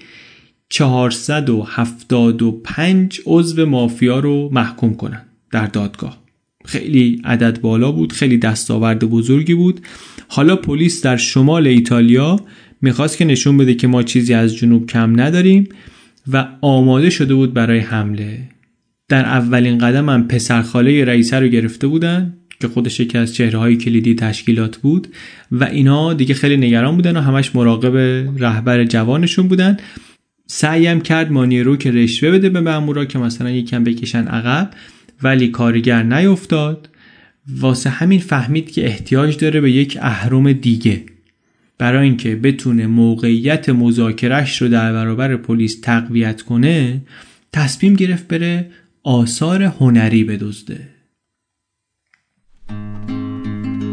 475 عضو مافیا رو محکوم کنن در دادگاه. خیلی عدد بالا بود، خیلی دستاورد بزرگی بود. حالا پلیس در شمال ایتالیا میخواست که نشون بده که ما چیزی از جنوب کم نداریم و آماده شده بود برای حمله. در اولین قدم هم پسرخاله رئیس رو گرفته بودن که خودش یکی از چهره‌های کلیدی تشکیلات بود و اینا دیگه خیلی نگران بودن و همش مراقب رهبر جوانشون بودن. سعیم کرد مانیرو که رشوه بده به مامورا که مثلا یکم بکشن عقب، ولی کارگر نیفتاد. واسه همین فهمید که احتیاج داره به یک اهرم دیگه برای اینکه بتونه موقعیت مذاکرهش رو در برابر پلیس تقویت کنه. تصمیم گرفت بره آثار هنری بدزده.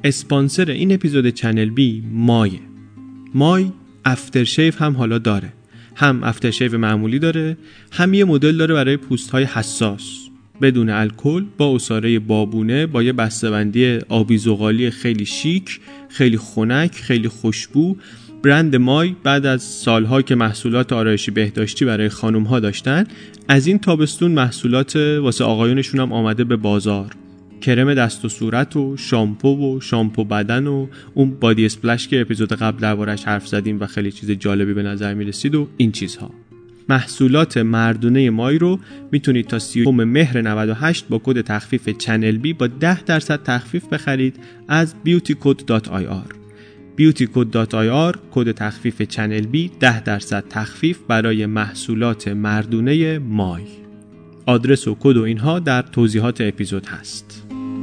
اسپانسر این اپیزود چنل بی مایه. مای افترشیو هم حالا داره، هم افترشیو معمولی داره، هم یه مدل داره برای پوست‌های حساس بدون الکل با عصاره بابونه با یه بسته‌بندی آبی زغالی خیلی شیک، خیلی خنک، خیلی خوشبو. برند مای بعد از سالها که محصولات آرایشی بهداشتی برای خانم‌ها داشتن، از این تابستون محصولات واسه آقایونشون هم آمده به بازار. کرم دست و صورت و شامپو بدن و اون بادی اسپلش که اپیزود قبل دربارش حرف زدیم و خیلی چیز جالبی به نظر می‌رسید و این چیزها. محصولات مردونه مای رو میتونید تا 30 مهر 98 با کد تخفیف چنل بی با 10% تخفیف بخرید از beautycode.ir. beautycode.ir کد تخفیف چنل بی 10% تخفیف برای محصولات مردونه مای. آدرس و کد و اینها در توضیحات اپیزود هست.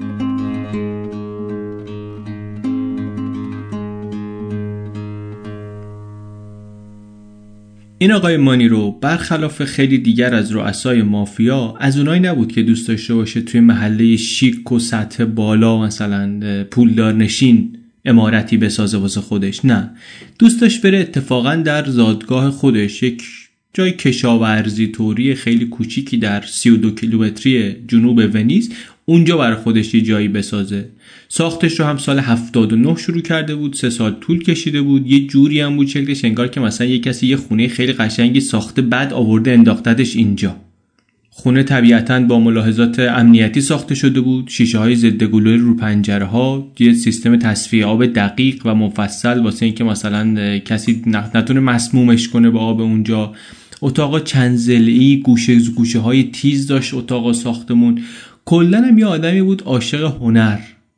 این آقای مانیرو برخلاف خیلی دیگر از رؤسای مافیا از اونایی نبود که دوست داشته باشه توی محله شیک و سطح بالا مثلا پولدار نشین عمارتی بسازه واسه خودش. نه، دوست داشت بره اتفاقا در زادگاه خودش یک جای کشاورزی طوری خیلی کوچیکی در 32 کیلومتری جنوب ونیز اونجا برای خودش یه جایی بسازه. ساختش رو هم سال 79 شروع کرده بود، 3 سال طول کشیده بود. یه جوری هم بود شکلش انگار که مثلا یه کسی یه خونه خیلی قشنگی ساخته بعد آورده انداختتش اینجا. خونه طبیعتاً با ملاحظات امنیتی ساخته شده بود، شیشه‌های ضد گلوله رو پنجره‌ها، یه سیستم تصفیه آب دقیق و مفصل واسه اینکه مثلا کسی نتونه مسمومش کنه با آب اونجا. اتاقا چند ضلعی، گوشه‌های تیز داشت اتاق ساختمون. کلاً هم یه آدمی بود عاشق هنر.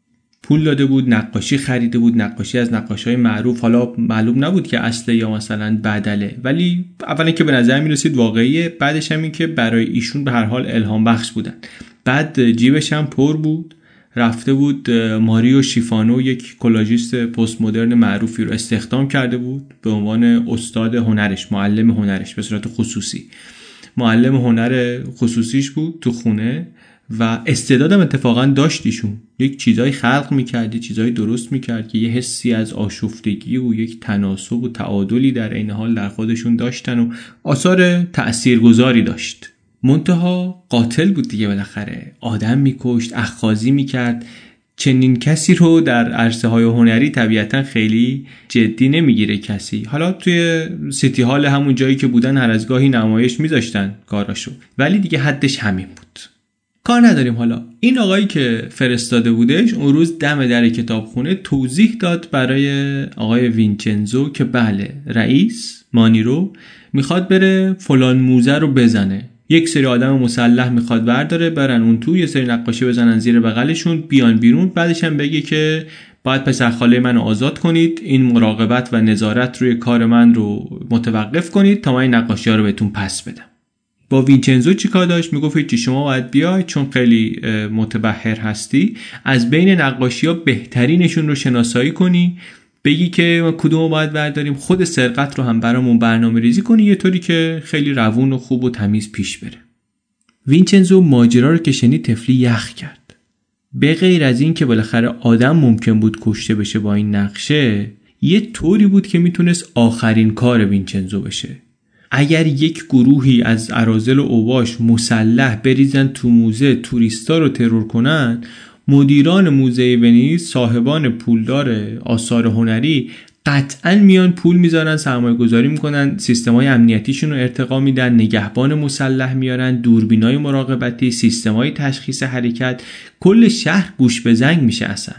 پول داده بود، نقاشی خریده بود، نقاشی از نقاشای معروف، حالا معلوم نبود که اصله یا مثلا بدله، ولی اولا که به نظر می رسید واقعیه، بعدش هم این که برای ایشون به هر حال الهام بخش بودن. بعد جیبش هم پر بود، رفته بود ماریو شیفانو، یک کلاژیست پست مدرن معروفی رو استخدام کرده بود به عنوان استاد هنرش، معلم هنرش به صورت خصوصی. معلم هنر خصوصیش بود تو خونه و استعدادم اتفاقا داشتیشون، یک چیزای خلق میکرد، چیزای درست میکرد که یه حسی از آشفتگی و یک تناسب و تعادلی در عین حال در خودشون داشتن و آثار تأثیرگذاری داشت. منتها قاتل بود دیگه، بالاخره آدم میکشت، اخاذی میکرد. چنین کسی رو در عرصه های هنری طبیعتا خیلی جدی نمیگیره کسی. حالا توی سیتی هال همون جایی که بودن هر از گاهی نمایش میذاشتن کاراشو، ولی دیگه حدش همین بود. کار نداریم. حالا این آقایی که فرستاده بودش اون روز دم در کتابخونه توضیح داد برای آقای وینچنزو که بله، رئیس مانیرو میخواد بره فلان موزه رو بزنه، یک سری آدم مسلح میخواد برداره برن اون تو، یه سری نقاشی بزنن زیر بغلشون، بیان بیرون، بعدش هم بگه که باید پسرخاله منو آزاد کنید، این مراقبت و نظارت روی کار من رو متوقف کنید تا من این نقاشی‌ها رو بهتون پس بدم. با وینچنزو چیکار داشت؟ میگفت که شما باید بیای چون خیلی متبحر هستی، از بین نقاشی‌ها بهترینشون رو شناسایی کنی، بگی که کدومو باید برداریم، خود سرقت رو هم برامون برنامه‌ریزی کنی، یه طوری که خیلی روون و خوب و تمیز پیش بره. وینچنزو ماجرا رو که شنید تفلی یخ کرد. به غیر از این که بالاخره آدم ممکن بود کشته بشه با این نقشه، یه طوری بود که میتونست آخرین کار وینچنزو بشه. اگر یک گروهی از اراذل و اوباش مسلح بریزن تو موزه توریستا رو ترور کنن، مدیران موزه ونیز، صاحبان پولدار آثار هنری قطعاً میان پول میذارن، سرمایه گذاری میکنن، سیستمای امنیتیشون رو ارتقا میدن، نگهبان مسلح میارن، دوربینای مراقبتی، سیستمای تشخیص حرکت، کل شهر گوش به زنگ میشه. اصلا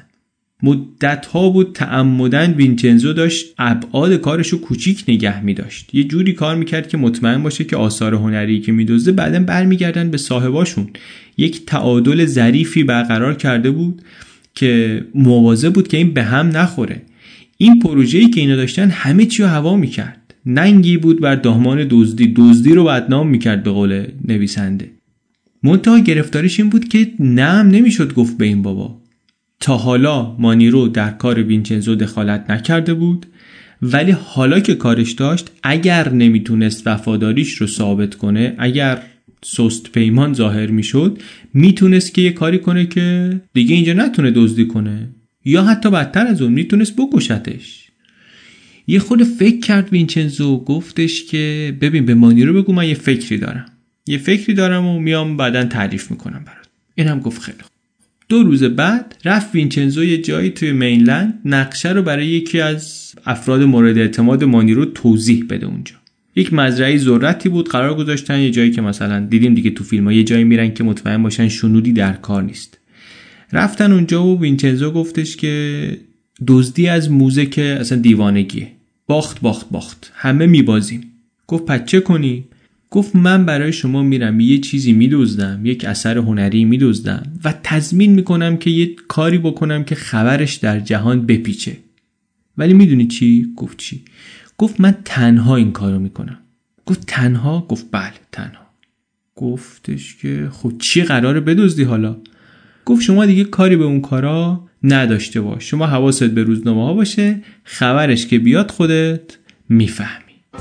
مدت‌ها بود تعمدن وینچنزو داشت ابعاد کارشو کوچیک نگه می‌داشت. یه جوری کار می‌کرد که مطمئن باشه که آثار هنری که می‌دزده بعداً برمیگردن به صاحباشون. یک تعادل ظریفی برقرار کرده بود که مواظب بود که این به هم نخوره. این پروژه‌ای که اینا داشتن همه چی رو هوا می‌کرد. ننگی بود بر دامان دزدی رو بدنام می‌کرد به قول نویسنده. منتها گرفتارش این بود که نم نمی‌شد گفت به این بابا. تا حالا مانیرو در کار وینچنزو دخالت نکرده بود، ولی حالا که کارش داشت، اگر نمیتونست وفاداریش رو ثابت کنه، اگر سست پیمان ظاهر میشد، میتونست که یه کاری کنه که دیگه اینجا نتونه دزدی کنه. یا حتی بدتر از اون میتونست بکشتش. یه خود فکر کرد وینچنزو، گفتش که ببین به مانیرو بگو من یه فکری دارم و میام بعدن تعریف میکنم برات. این هم گفت خیلی خوب. 2 روز بعد رفت وینچنزو یه جایی توی مینلند نقشه رو برای یکی از افراد مورد اعتماد مانیرو توضیح بده. اونجا یک مزرعه ذرتی بود، قرار گذاشتن یه جایی که مثلا دیدیم دیگه تو فیلم‌ها یه جایی میرن که مطمئن باشن شنودی در کار نیست. رفتن اونجا و وینچنزو گفتش که دزدی از موزه که اصلا دیوانگیه، باخت همه میبازیم. گفت پس چه کنی؟ گفت من برای شما میرم یه چیزی میدزدم، یک اثر هنری میدزدم و تضمین میکنم که یه کاری بکنم که خبرش در جهان بپیچه. ولی میدونی چی؟ گفت چی؟ گفت من تنها این کارو میکنم. گفت تنها؟ گفت بله تنها. گفتش که خب چی قراره بدزدی حالا؟ گفت شما دیگه کاری به اون کارا نداشته باش، شما حواست به روزنامه ها باشه، خبرش که بیاد خودت میفهمی.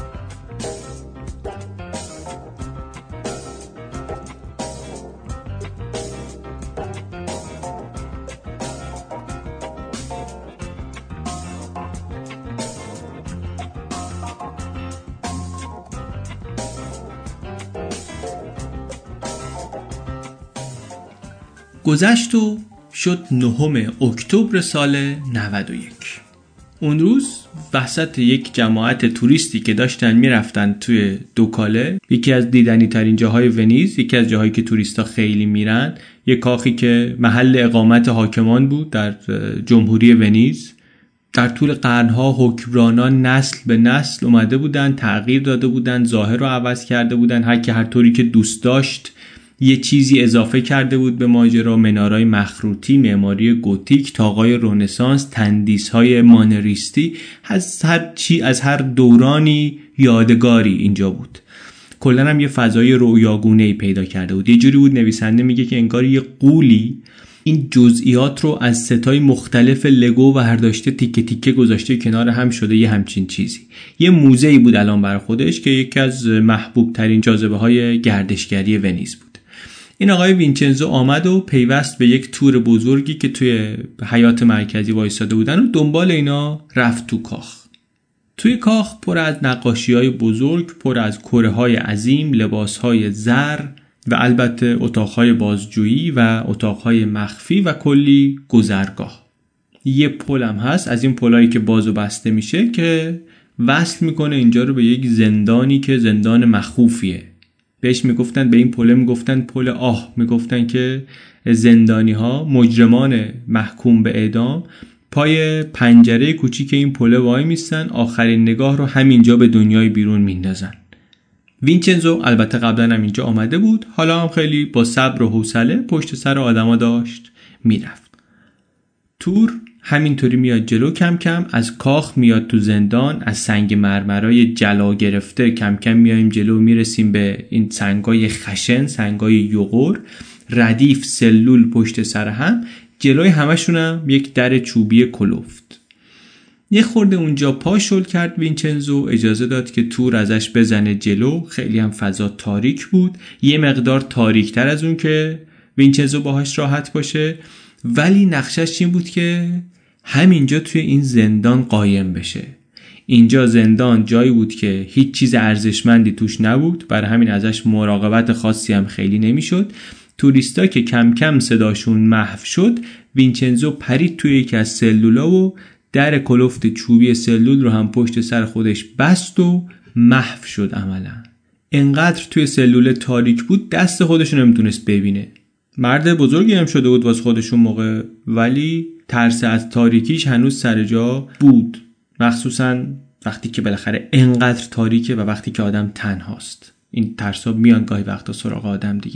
گذشت و شد 9 اکتبر سال 91. اون روز وسط یک جماعت توریستی که داشتن میرفتن توی دوکاله، یکی از دیدنی ترین جاهای ونیز، یکی از جاهایی که توریستا خیلی میرن، یک کاخی که محل اقامت حاکمان بود در جمهوری ونیز. در طول قرنها حکمرانان نسل به نسل اومده بودن، تغییر داده بودن، ظاهر رو عوض کرده بودن، هر طوری که دوست داشت یه چیزی اضافه کرده بود به ماجرا. منارای مخروطی، معماری گوتیک، تاقای رنسانس، تندیس‌های مانریستی، از هر دورانی یادگاری اینجا بود. کلاً هم یه فضای رویاگونه‌ای پیدا کرده بود. یه جوری بود نویسنده میگه که انگار یه غولی این جزئیات رو از ستای مختلف لگو برداشته، تیکه تیکه گذاشته کنار هم شده یه همچین چیزی. یه موزه‌ای بود الان برای خودش که یکی از محبوب ترین جاذبه‌های گردشگری ونیز بود. این آقای وینچنزو آمد و پیوست به یک تور بزرگی که توی حیاط مرکزی وایساده بودن و دنبال اینا رفت تو کاخ. توی کاخ پر از نقاشی‌های بزرگ، پر از کره‌های عظیم، لباس‌های زر و البته اتاق‌های بازجویی و اتاق‌های مخفی و کلی گذرگاه. یه پل هم هست از این پلایی که باز و بسته میشه که وصل میکنه اینجا رو به یک زندانی که زندان مخوفیه. بهش میگفتن، به این پل میگفتن پل آه، میگفتن که زندانی ها، مجرمان محکوم به اعدام پای پنجره کوچیک این پل وای میستن، آخرین نگاه رو همینجا به دنیای بیرون میندازن. وینچنزو البته قبلا هم اینجا آمده بود، حالا هم خیلی با صبر و حوصله پشت سر آدما داشت میرفت. تور همینطوری میاد جلو، کم کم از کاخ میاد تو زندان، از سنگ مرمرای جلا گرفته کم کم میایم جلو، میرسیم به این سنگای خشن، سنگای یغور، ردیف سلول پشت سر هم، جلوی همشون هم یک در چوبی کلفت. یه خورده اونجا پا شل کرد وینچنزو، اجازه داد که تور ازش بزنه جلو. خیلی هم فضا تاریک بود، یه مقدار تاریکتر از اون که وینچنزو باهاش راحت باشه، ولی نقشش این بود که همینجا توی این زندان قایم بشه. اینجا زندان جایی بود که هیچ چیز ارزشمندی توش نبود، برای همین ازش مراقبت خاصی هم خیلی نمیشد. توریستا که کم کم صداشون محو شد، وینچنزو پرید توی یکی از سلولا و در کلفت چوبی سلول رو هم پشت سر خودش بست و محو شد. عملا انقدر توی سلول تاریک بود دست خودش رو نمیتونست ببینه. مرد بزرگی هم شده بود واسه خودشون موقع، ولی ترس از تاریکیش هنوز سر جا بود، مخصوصا وقتی که بالاخره انقدر تاریکه و وقتی که آدم تنهاست. این ترسا میان گاهی وقتا سراغ آدم دیگه.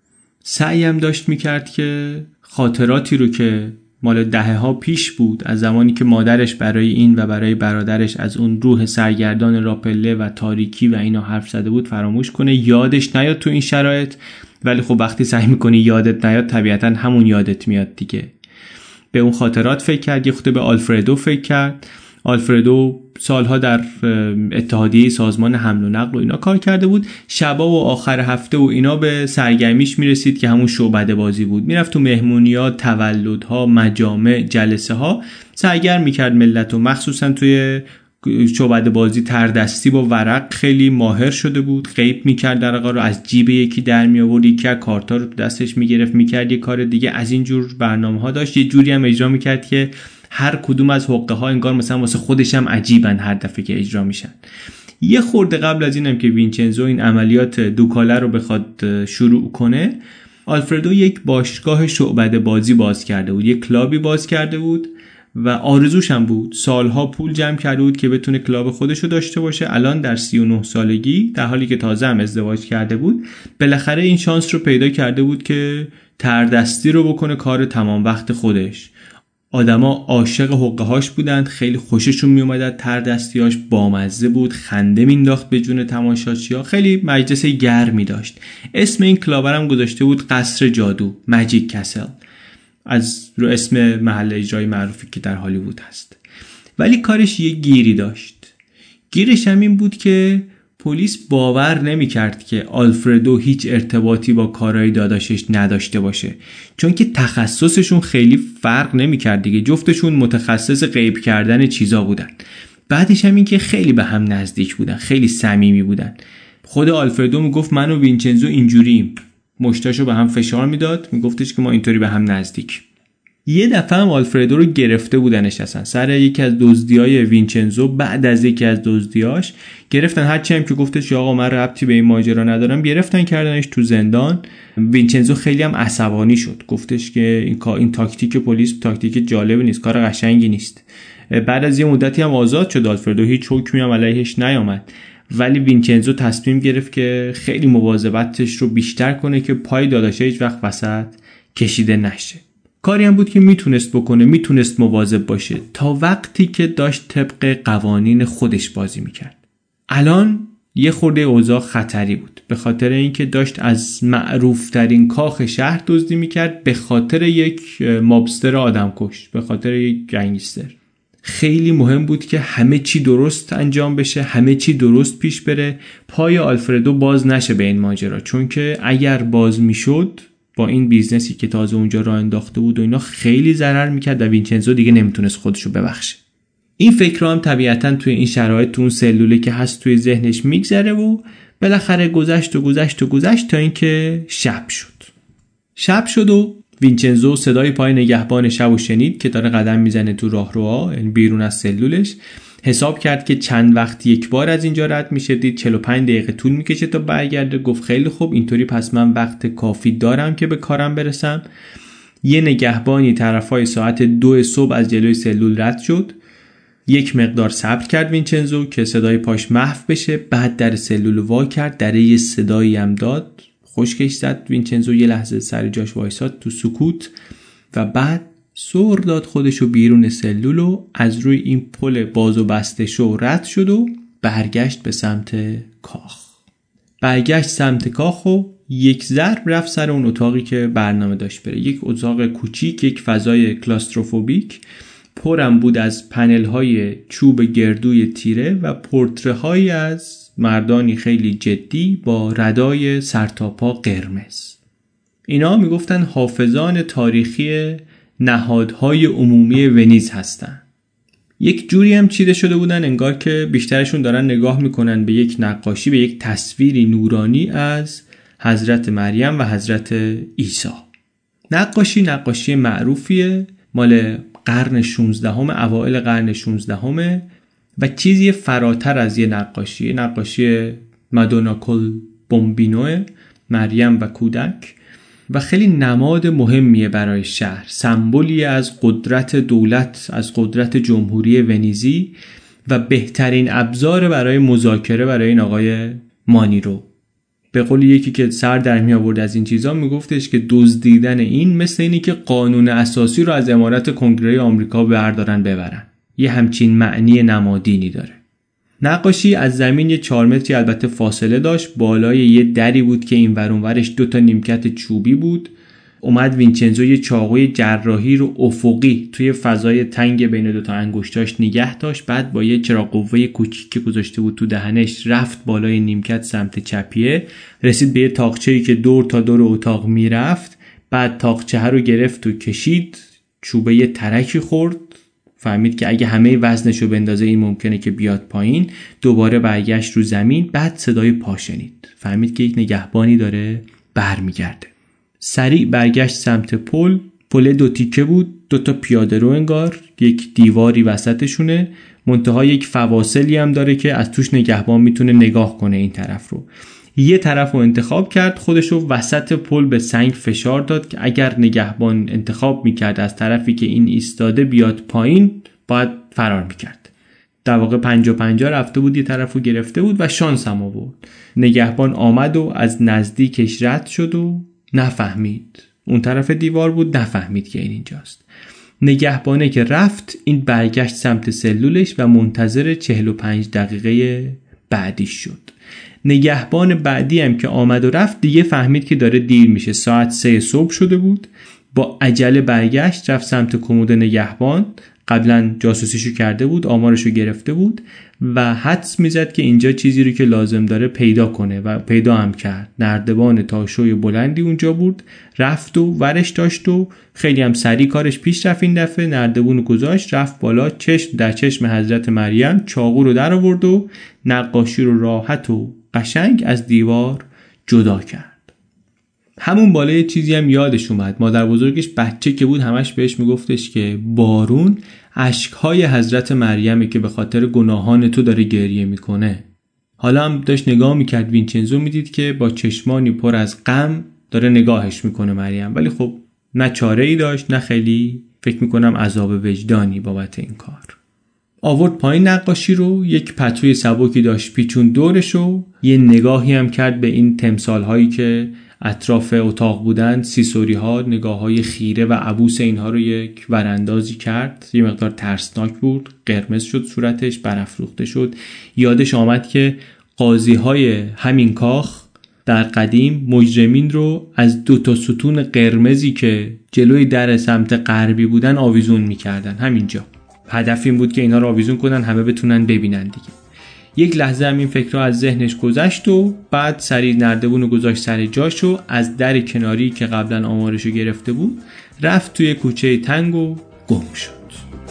سعی هم داشت میکرد که خاطراتی رو که مال دهه‌ها پیش بود، از زمانی که مادرش برای این و برای برادرش از اون روح سرگردان راپله و تاریکی و اینا حرف زده بود، فراموش کنه، یادش نیاد تو این شرایط. ولی خب وقتی سعی میکنی یادت نیاد، طبیعتا همون یادت میاد دیگه. به اون خاطرات فکر کرد، یه خورده به آلفردو فکر کرد. آلفردو سالها در اتحادیه سازمان حمل و نقل و اینا کار کرده بود. شبا و آخر هفته و اینا به سرگرمیش میرسید که همون شعبده بازی بود. میرفت تو مهمونی‌ها، تولدها، مجامع، جلسه ها سرگرم میکرد ملت و مخصوصا توی شعبده بازی تردستی با ورق خیلی ماهر شده بود. غیب میکرد درقا رو از جیب یکی در می آورد، یکی از کارتا رو دستش میگرفت میکرد یه کار دیگه. از این جور برنامه‌ها داشت. یه جوری هم اجرا میکرد که هر کدوم از حقه ها انگار مثلا واسه خودش هم عجیبن هر دفعه که اجرا میشن. یه خورده قبل از اینم که وینچنزو این عملیات دوکاله رو بخواد شروع کنه، آلفردو یک باشگاه شعبده بازی باز کرده بود، یک کلابی باز کرده بود و آرزوش هم بود. سالها پول جمع کرده بود که بتونه کلاب خودش رو داشته باشه. الان در 39 سالگی در حالی که تازه هم ازدواج کرده بود بالاخره این شانس رو پیدا کرده بود که تردستی رو بکنه کار تمام وقت خودش. آدما عاشق حقه هاش بودند، خیلی خوششون می اومد، تردستیاش بامزه بود، خنده مینداخت به جون تماشاچی‌ها، خیلی مجلس گرمی داشت. اسم این کلاب هم گذاشته بود قصر جادو، ماجیک کسل، از رو اسم محل اجرای معروفی که در هالیوود هست. ولی کارش یه گیری داشت. گیرش هم این بود که پلیس باور نمی‌کرد که آلفردو هیچ ارتباطی با کارهای داداشش نداشته باشه، چون که تخصصشون خیلی فرق نمی‌کرد دیگه. جفتشون متخصص غیب کردن چیزا بودن. بعدش هم این که خیلی به هم نزدیک بودن، خیلی صمیمی بودن. خود آلفردو میگفت من و وینچنزو اینجوریم، مشتاشو به هم فشار میداد، میگفتش که ما اینطوری به هم نزدیک. یه دفعه هم آلفردو رو گرفته بودنش اصلا سر یکی از دزدیای وینچنزو. بعد از یکی از دزدیاش گرفتن، هرچی هم که گفتش آقا من ربطی به این ماجرا ندارم، گرفتن کردنش تو زندان. وینچنزو خیلی هم عصبانی شد، گفتش که این تاکتیک پلیس تاکتیک جالبی نیست، کار قشنگی نیست. بعد از یه مدتی هم آزاد شد آلفردو، هیچ حکمی هم علیهش نیامد. ولی وینچنزو تصمیم گرفت که خیلی مواظبتش رو بیشتر کنه که پای داداشه هیچ وقت وسط کشیده نشه. کاری هم بود که میتونست بکنه، میتونست مواظب باشه تا وقتی که داشت طبق قوانین خودش بازی میکرد. الان یه خورده اوضاع خطری بود، به خاطر اینکه داشت از معروف ترین کاخ شهر دزدی میکرد، به خاطر یک مابستر آدمکش، به خاطر یک گنگستر. خیلی مهم بود که همه چی درست انجام بشه، همه چی درست پیش بره، پای آلفردو باز نشه به این ماجرا، چون که اگر باز میشد با این بیزنسی که تازه اونجا راه انداخته بود و اینا خیلی ضرر میکرد و وینچنزو دیگه نمیتونست خودشو ببخشه. این فکر هم طبیعتاً توی این شرایط تو اون سلوله که هست توی ذهنش میگذره و بالاخره گذشت تا اینکه شب شد و وینچنزو صدای پای نگهبان شب و شنید که داره قدم میزنه تو راهروها، یعنی بیرون از سلولش. حساب کرد که چند وقت یک بار از اینجا رد میشه، دید 45 دقیقه طول میکشه تا برگرده. گفت خیلی خوب، اینطوری پس من وقت کافی دارم که به کارم برسم. یه نگهبانی طرفای ساعت 2 صبح از جلوی سلول رد شد. یک مقدار صبر کرد وینچنزو که صدای پاش محو بشه، بعد در سلول وا کرد، در یه صدایی هم داد، خشکش زد. وینچنزو یه لحظه سر جاش وایساد تو سکوت و بعد سر داد خودشو بیرون سلول و از روی این پل باز و بسته شو رد شد و برگشت به سمت کاخ و یک ضرب رفت سر اون اتاقی که برنامه داشت بره. یک اتاق کوچیک، یک فضای کلاستروفوبیک، پرم بود از پنل های چوب گردوی تیره و پورتره های از مردانی خیلی جدی با ردای سرتاپا قرمز. اینا میگفتن حافظان تاریخی نهادهای عمومی ونیز هستن. یک جوری هم چیده شده بودن انگار که بیشترشون دارن نگاه میکنن به یک نقاشی، به یک تصویری نورانی از حضرت مریم و حضرت عیسی. نقاشی معروفیه، مال قرن 16 اوائل قرن 16 و چیزی فراتر از یه نقاشی مادونا کل بومبینو، مریم و کودک، و خیلی نماد مهمیه برای شهر، سمبولی از قدرت دولت، از قدرت جمهوری ونیزی و بهترین ابزار برای مذاکره برای این آقای مانیرو. به قول یکی که سر در می آورد از این چیزا، میگفتش که دزدیدن این مثل اینی که قانون اساسی رو از امارت کنگره آمریکا ببرن. یه همچین معنی نمادینی داره. نقاشی از زمین یه 4 متری البته فاصله داشت، بالای یه دری بود که این ور اون ورش 2 تا نیمکت چوبی بود اومد وینچنزو یه چاقوی جراحی رو افقی توی فضای تنگ بین دوتا انگشتاش نگه داشت، بعد با یه چراغ قوه کوچیک که گذاشته بود تو دهنش رفت بالای نیمکت سمت چپیه، رسید به یه تاقچه‌ای که دور تا دور اتاق میرفت، بعد تاقچه رو گرفت و کشید، چوبه یه ترکی خورد، فهمید که اگه همه وزنشو بندازه این ممکنه که بیاد پایین، دوباره برگشت رو زمین، بعد صدای پا شنید، فهمید که یک نگهبانی داره برمیگرده. سریع برگشت سمت پل 2 تیکه بود، 2 تا پیاده رو انگار، یک دیواری وسطشونه، منتها یک فواصلی هم داره که از توش نگهبان میتونه نگاه کنه این طرف رو. یه طرف رو انتخاب کرد، خودشو وسط پل به سنگ فشار داد که اگر نگهبان انتخاب میکرد از طرفی که این ایستاده بیاد پایین، باید فرار میکرد. در واقع 50-50 رفته بود، یه طرف رو گرفته بود و شانس هم آورد. نگهبان آمد و از نزدیکش رد شد و نفهمید، اون طرف دیوار بود، نفهمید که این اینجاست. نگهبانه که رفت، این برگشت سمت سلولش و منتظر 45 دقیقه بعدیش شد. نگهبان بعدی هم که آمد و رفت دیگه فهمید که داره دیر میشه، ساعت 3 صبح شده بود، با عجله برگشت رفت سمت کمد نگهبان، قبلا جاسوسیشو کرده بود، آمارشو گرفته بود و حدس میزد که اینجا چیزی رو که لازم داره پیدا کنه و پیدا هم کرد. نردبان تاشوی بلندی اونجا بود، رفت و ورش داشت و خیلی هم سریع کارش پیش رفت. این دفعه نردبونو گذاشت، رفت بالا، چشم در چشم حضرت مریم، چاقو رو در آورد و نقاشی رو راحت و قشنگ از دیوار جدا کرد. همون بالای چیزی هم یادش اومد، مادر بزرگش بچه که بود همش بهش میگفتش که بارون اشکهای حضرت مریمه که به خاطر گناهان تو داره گریه میکنه. حالا هم داشت نگاه میکرد وینچنزو، میدید که با چشمانی پر از غم داره نگاهش میکنه مریم، ولی خب نه چاره ای داشت، نه خیلی فکر میکنم عذاب وجدانی بابت این کار. آورد پایین نقاشی رو، یک پتوی سبکی داشت پیچون دورشو، یه نگاهی هم کرد به این تمثال هایی که اطراف اتاق بودن، سیسوری ها، نگاه های خیره و عبوس اینها رو یک وراندازی کرد. یه مقدار ترسناک بود، قرمز شد صورتش، برافروخته شد. یادش آمد که قاضی های همین کاخ در قدیم مجرمین رو از 2 تا ستون قرمزی که جلوی در سمت غربی بودن آویزون میکردن. همینجا هدف این بود که اینا رو آویزون کنن همه بتونن ببینن دیگه. یک لحظه هم این فکر رو از ذهنش گذشت و بعد سریع نردبون رو گذاشت سر جاش و از در کناری که قبلا آمارش رو گرفته بود رفت توی کوچه تنگ و گم شد.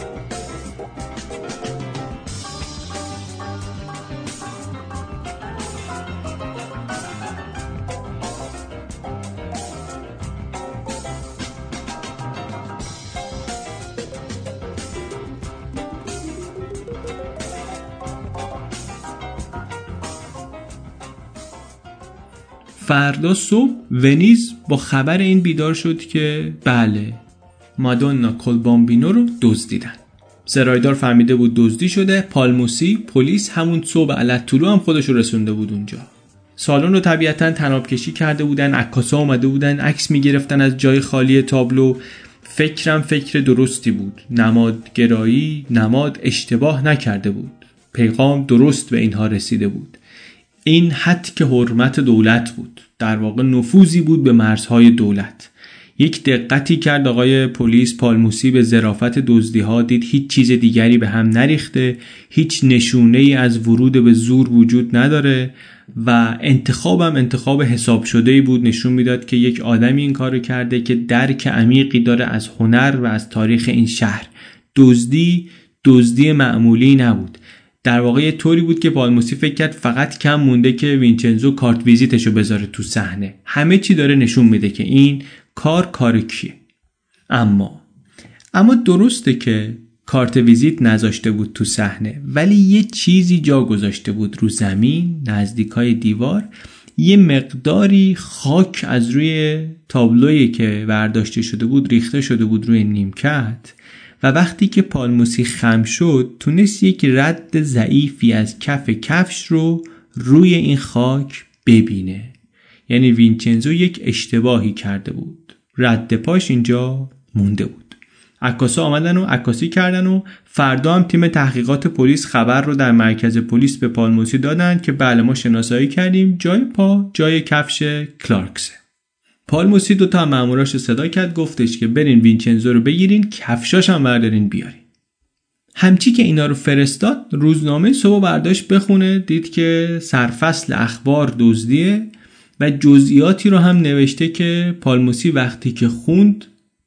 فردا صبح ونیز با خبر این بیدار شد که بله، مادونا کولبامبینو رو دزدیدن. سرایدار فهمیده بود دزدی شده. پالموسی پلیس همون صبح علت طلوع هم خودش رو رسونده بود اونجا. سالن رو طبیعتاً تناب کشی کرده بودن، عکاسا اومده بودن عکس میگرفتن از جای خالی تابلو. فکرم فکر درستی بود، نمادگرایی نماد اشتباه نکرده بود، پیغام درست به اینها رسیده بود. این حد که حرمت دولت بود، در واقع نفوذی بود به مرزهای دولت. یک دقتی کرد آقای پلیس پالموسی به ظرافت دزدی‌ها، دید هیچ چیز دیگری به هم نریخته، هیچ نشونه‌ای از ورود به زور وجود نداره و انتخابم انتخاب حساب شده‌ای بود. نشون میداد که یک آدمی این کارو کرده که درک عمیقی داره از هنر و از تاریخ این شهر. دزدی معمولی نبود. در واقع یه طوری بود که پالموسی فکر کرد فقط کم مونده که وینچنزو کارت ویزیتشو بذاره تو صحنه. همه چی داره نشون میده که این کار کیه. اما درسته که کارت ویزیت نذاشته بود تو صحنه، ولی یه چیزی جا گذاشته بود رو زمین نزدیکای دیوار. یه مقداری خاک از روی تابلویی که برداشته شده بود ریخته شده بود روی نیمکت و وقتی که پالموسی خم شد تونست یک رد ضعیفی از کف کفش رو روی این خاک ببینه. یعنی وینچنزو یک اشتباهی کرده بود، رد پاش اینجا مونده بود. عکاسا آمدن و عکاسی کردن و فردا هم تیم تحقیقات پلیس خبر رو در مرکز پلیس به پالموسی دادن که بله ما شناسایی کردیم جای پا جای کفش کلارکسه. پالموسی 2 تا ماموراش رو صدا کرد، گفتش که برین وینچنزو رو بگیرین، کفشاش هم بردارین بیارین. همچی که اینا رو فرستاد، روزنامه صبح برداشت بخونه، دید که سرفصل اخبار دزدیه و جزئیاتی رو هم نوشته که پالموسی وقتی که خوند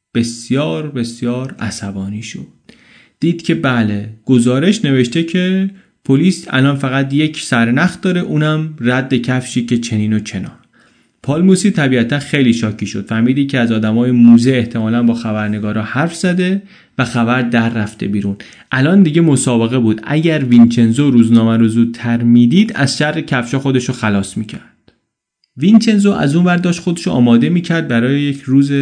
بسیار بسیار عصبانی شد. دید که بله، گزارش نوشته که پلیس الان فقط یک سرنخ داره، اونم رد کفشی که چنین و چنان. پالموسی طبیعتا خیلی شاکی شد، فهمیدی که از آدمای موزه احتمالاً با خبرنگارا حرف زده و خبر در رفته بیرون. الان دیگه مسابقه بود، اگر وینچنزو روزنامه رو زودتر میدید از شر کفشا خودشو خلاص میکرد. وینچنزو از اون ور داشت خودشو آماده میکرد برای یک روز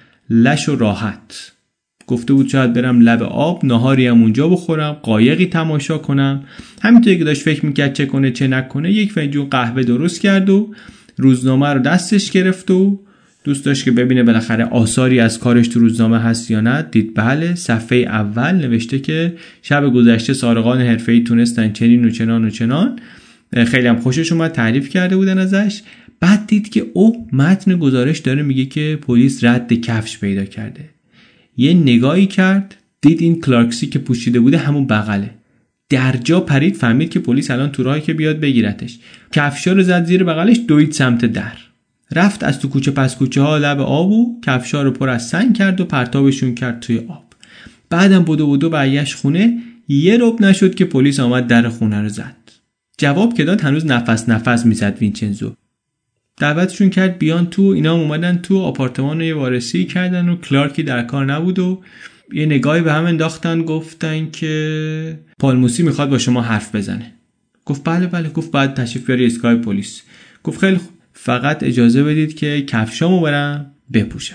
لش و راحت. گفته بود شاید برم لب آب، ناهاری هم اونجا بخورم، قایقی تماشا کنم. همینطوری که داشت فکر میکرد چه کنه چه نکنه، یک فنجون قهوه درست کرد و روزنامه رو دستش گرفت و دوست داشت که ببینه بالاخره آثاری از کارش تو روزنامه هست یا نه. دید بله، صفحه اول نوشته که شب گذشته سارقان حرفه‌ای تونستن چنین و چنان و چنان. خیلی هم خوشش اومد، تعریف کرده بودن ازش. بعد دید که متن گزارش داره میگه که پلیس رد کفش پیدا کرده. یه نگاهی کرد، دید این کلارکسی که پوشیده بوده همون بغله. در جا پرید، فهمید که پلیس الان تو راهی که بیاد بگیرتش. کفشا رو زد زیر بغلش، دوید سمت در. رفت از تو کوچه پس کوچه ها لب آب و کفشا رو پر از سنگ کرد و پرتابشون کرد توی آب. بعدم بدو برگشت خونه. یه ربع نشد که پلیس آمد در خونه رو زد. جواب که داد هنوز نفس میزد وینچنزو. دعوتشون کرد بیان تو. اینا اومدن تو آپارتمان رو یه وارسی کردن و کلارکی در کار نبود و یه نگاهی به هم انداختن، گفتن که پالموسی میخواد با شما حرف بزنه. گفت بله. گفت بعد تشریف بیاری ایستگاه پلیس. گفت خیلی خوب، فقط اجازه بدید که کفشامو برم بپوشم.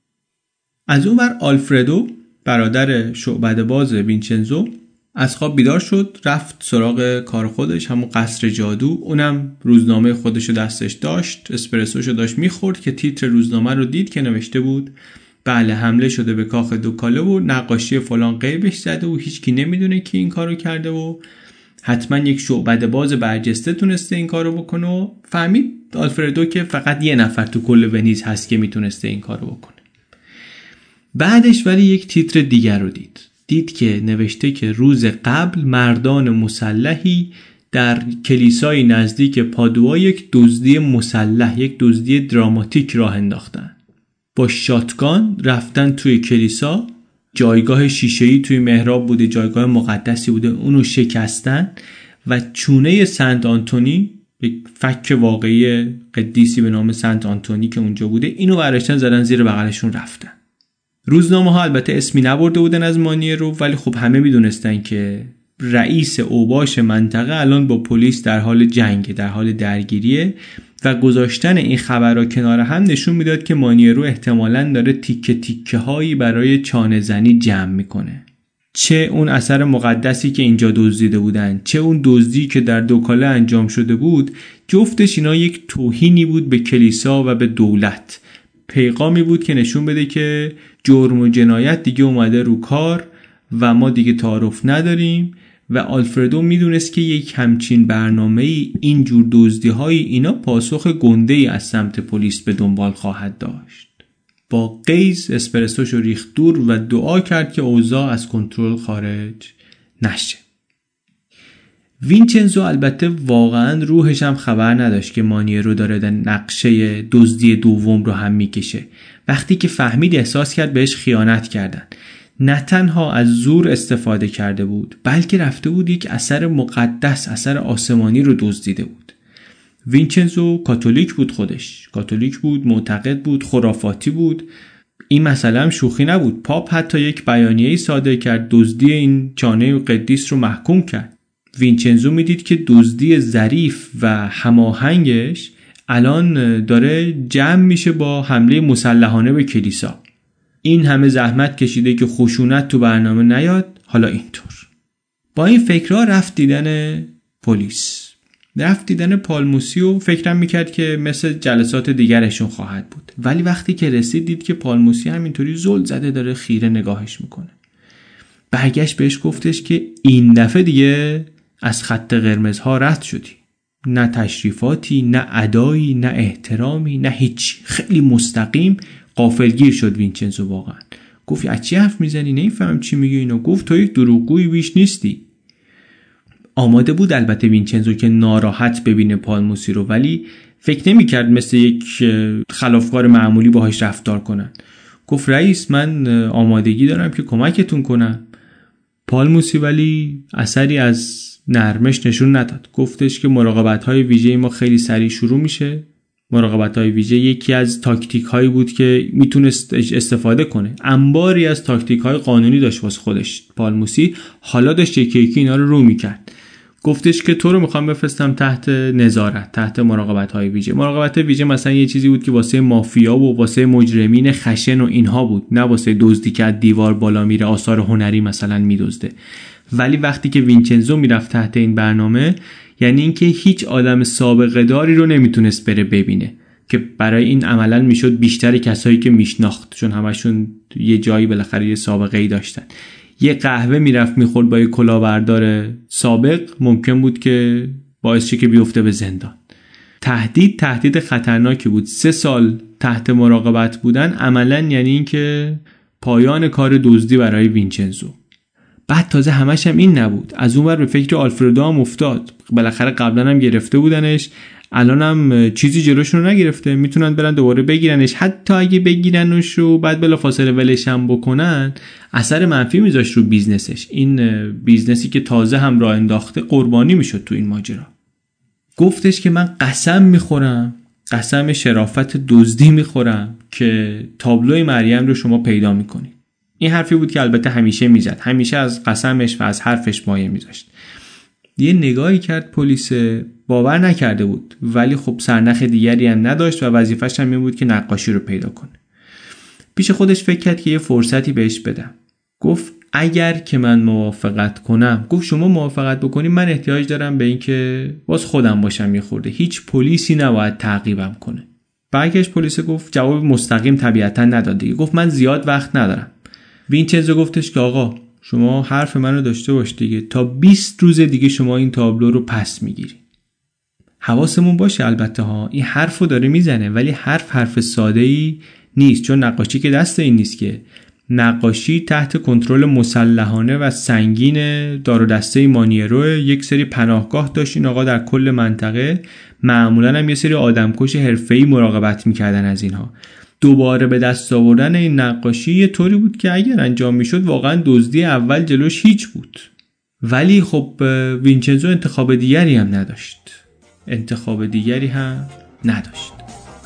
از اون ور آلفردو برادر شعبده‌باز وینچنزو از خواب بیدار شد، رفت سراغ کار خودش، همون قصر جادو. اونم روزنامه خودشو دستش داشت، اسپرسوشو داشت میخورد که تیتر روزنامه رو دید که نوشته بود بله، حمله شده به کاخ دوکاله و نقاشی فلان غیبش زده و هیچکی نمیدونه کی این کارو کرده و حتما یک شعبده‌باز برجسته تونسته این کارو بکنه. و فهمید آلفردو که فقط یه نفر تو کل ونیز هست که میتونسته این کارو بکنه. بعدش ولی یک تیتر دیگر رو دید که نوشته که روز قبل مردان مسلحی در کلیسای نزدیک پادوا یک دزدی مسلح، یک دزدی دراماتیک راه انداختن. با شاتگان رفتن توی کلیسا، جایگاه شیشه‌ای توی محراب بوده، جایگاه مقدسی بوده، اونو شکستن و چونه سنت آنتونی، یک فک واقعی قدیسی به نام سنت آنتونی که اونجا بوده، اینو برداشتن زدن زیر بغلشون رفتن. روزنامه ها البته اسمی نبرده بودن از مانیرو، ولی خب همه میدونستن که رئیس اوباش منطقه الان با پلیس در حال جنگ، در حال درگیریه و گذاشتن این خبرها کنار هم نشون میداد که مانیرو احتمالاً داره تیکه تیکه هایی برای چانه زنی جمع میکنه. چه اون اثر مقدسی که اینجا دزدیده بودن، چه اون دزدی که در دوکاله انجام شده بود، جفتش اینا یک توهینی بود به کلیسا و به دولت. پیغامی بود که نشون بده که جرم و جنایت دیگه اومده رو کار و ما دیگه تعارف نداریم. و آلفردو میدونست که یک همچین برنامه‌ای، این جور دزدی‌های اینا پاسخ گنده‌ای از سمت پلیس به دنبال خواهد داشت. با قیز اسپرسوشو ریخت دور و دعا کرد که اوضاع از کنترل خارج نشه. وینچنزو البته واقعا روحش هم خبر نداشت که مانیرو داره در نقشه دزدی دوم رو هم میکشه. وقتی که فهمید احساس کرد بهش خیانت کردن. نه تنها از زور استفاده کرده بود، بلکه رفته بود یک اثر مقدس، اثر آسمانی رو دزدیده بود. وینچنزو کاتولیک بود، خودش کاتولیک بود، معتقد بود، خرافاتی بود. این مسئله هم شوخی نبود. پاپ حتی یک بیانیه‌ای صادر کرد، دزدی این چانه قدیس رو محکوم کرد. وینچنزو میدید که دزدی ظریف و هماهنگش الان داره جمع میشه با حمله مسلحانه به کلیسا. این همه زحمت کشیده که خشونت تو برنامه نیاد، حالا اینطور. با این فکرها رفت دیدن پلیس، رفت دیدن پالموسی و فکرم میکرد که مثل جلسات دیگرشون خواهد بود. ولی وقتی که رسید دید که پالموسی همینطوری زل زده داره خیره نگاهش میکنه. برگشت بهش گفتش که این دفعه دیگه از خط قرمزها رد شدی. نه تشریفاتی، نه ادایی، نه احترامی، نه هیچ. خیلی مستقیم. غافلگیر شد وینچنزو واقعا. گفت از چی حرف میزنی؟ نمیفهمم چی میگی اینو. گفت تو یک دروغگویی بیش نیستی. آماده بود البته وینچنزو که ناراحت ببینه پالموسی رو، ولی فکر نمی‌کرد مثل یک خلافکار معمولی باهاش رفتار کنن. گفت رئیس من آمادگی دارم که کمکتون کنم. پالموسی ولی اثری از نرمش نشون نداد. گفتش که مراقبت‌های ویژه ما خیلی سریع شروع میشه. مراقبت‌های ویژه یکی از تاکتیک‌هایی بود که میتونست استفاده کنه. انباری از تاکتیک‌های قانونی داشت واسه خودش. پالموسی حالا داشت یکی اینا رو میکرد. گفتش که تو رو میخوام بفرستم تحت نظارت، تحت مراقبت‌های ویژه. مراقبت ویژه مثلا یه چیزی بود که واسه مافیا و واسه مجرمین خشن و اینها بود، نه واسه دزدی که از دیوار بالا میره آثار هنری مثلا میدزده. ولی وقتی که وینچنزو میرفت تحت این برنامه، یعنی اینکه هیچ آدم سابقه داری رو نمیتونست بره ببینه، که برای این عملاً میشد بیشتر کسایی که میشناخت، چون همشون یه جایی بالاخره یه سابقه‌ای داشتن. یه قهوه میرفت میخورد با یه کلاهبردار سابق، ممکن بود که باعث شه که بیفته به زندان. تهدید خطرناکی بود. 3 سال تحت مراقبت بودن عملاً یعنی این که پایان کار دزدی برای وینچنزو. بعد تازه همش هم این نبود، از اون ور به فکر آلفردو هم افتاد. بالاخره قبلا هم گرفته بودنش، الان هم چیزی جلوشون رو نگرفته، میتونن برن دوباره بگیرنش. حتی اگه بگیرنش و بعد بلافاصله ولش هم بکنن، اثر منفی میذاشت رو بیزنسش. این بیزنسی که تازه هم راه انداخته قربانی میشد تو این ماجرا. گفتش که من قسم میخورم، قسم شرافت دزدی میخورم که تابلوی مریم رو شما پیدا میکنید. این حرفی بود که البته همیشه میزد، همیشه از قسمش و از حرفش مایه میذاشت. یه نگاهی کرد پلیس، باور نکرده بود، ولی خب سرنخ دیگری هم نداشت و وظیفه‌ش هم این بود که نقاشی رو پیدا کنه. پیش خودش فکر کرد که یه فرصتی بهش بدم. گفت اگر که من موافقت کنم، گفت شما موافقت بکنید، من احتیاج دارم به این که باز خودم باشم یه خورده، هیچ پلیسی نباید تعقیبم کنه. برگشت پلیس گفت، جواب مستقیم طبیعتا نداد دیگه. گفت من زیاد وقت ندارم. وینچنزو گفتش که آقا شما حرف منو داشته باش دیگه، تا 20 روز دیگه شما این تابلو رو پس میگیری. حواسمون باشه البته ها، این حرفو داره میزنه ولی حرف ساده‌ای نیست، چون نقاشی که دست این نیست که. نقاشی تحت کنترل مسلحانه و سنگین دار و دسته مانیرو، یک سری پناهگاه داشت این آقا در کل منطقه، معمولا هم یه سری آدمکش حرفه‌ای مراقبت میکردن از اینها. دوباره به دست آوردن این نقاشی یه طوری بود که اگر انجام میشد واقعا دزدی اول جلوش هیچ بود. ولی خب وینچنزو انتخاب دیگری هم نداشت.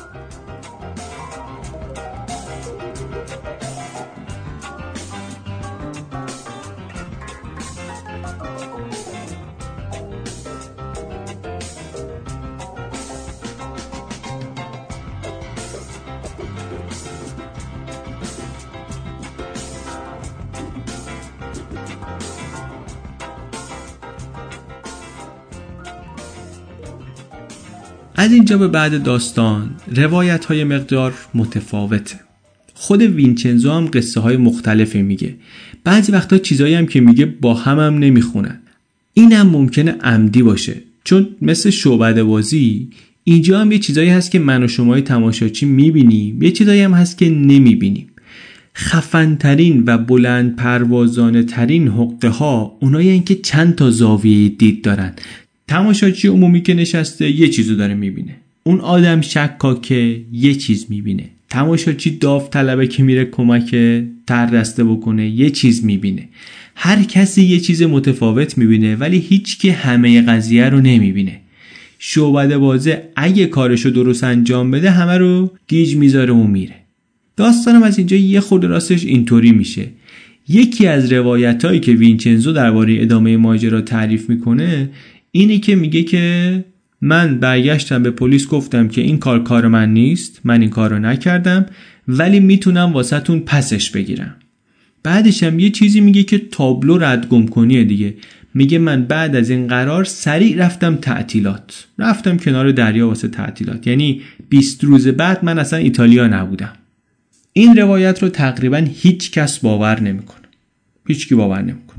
از اینجا به بعد داستان روایت‌های مقدار متفاوته. خود وینچنزو هم قصه های مختلفی میگه. بعضی وقتا چیزایی هم که میگه با هم نمیخونن. اینم ممکنه عمدی باشه، چون مثل شعبده بازی اینجا هم یه چیزایی هست که من و شمای تماشاچی میبینیم، یه چیزایی هم هست که نمیبینیم. خفن‌ترین و بلند پروازانه ترین حقه ها اونایی هستن که چند تا زاویه دید دارن. تماشاچی عمومی که نشسته یه چیزو داره میبینه، اون آدم شکاکه یه چیز میبینه، تماشاچی داوطلبه که میره کمک تر دسته بکنه یه چیز میبینه. هر کسی یه چیز متفاوت میبینه ولی هیچ کی همه قضیه رو نمیبینه. شعبده بازه اگه کارشو درست انجام بده همه رو گیج میذاره و میره. داستانم از اینجا یه خورده راستش اینطوری میشه. یکی از روایتایی که وینچنزو درباره ادامه ماجرا تعریف میکنه اینی که میگه که من برگشتم به پلیس گفتم که این کار من نیست، من این کار رو نکردم، ولی میتونم واسهتون پسش بگیرم. بعدش هم یه چیزی میگه که تابلو ردگم کنیه دیگه. میگه من بعد از این قرار سریع رفتم کنار دریا واسه تعطیلات، یعنی 20 روز بعد من اصلا ایتالیا نبودم. این روایت رو تقریبا هیچ کس باور نمیکنه.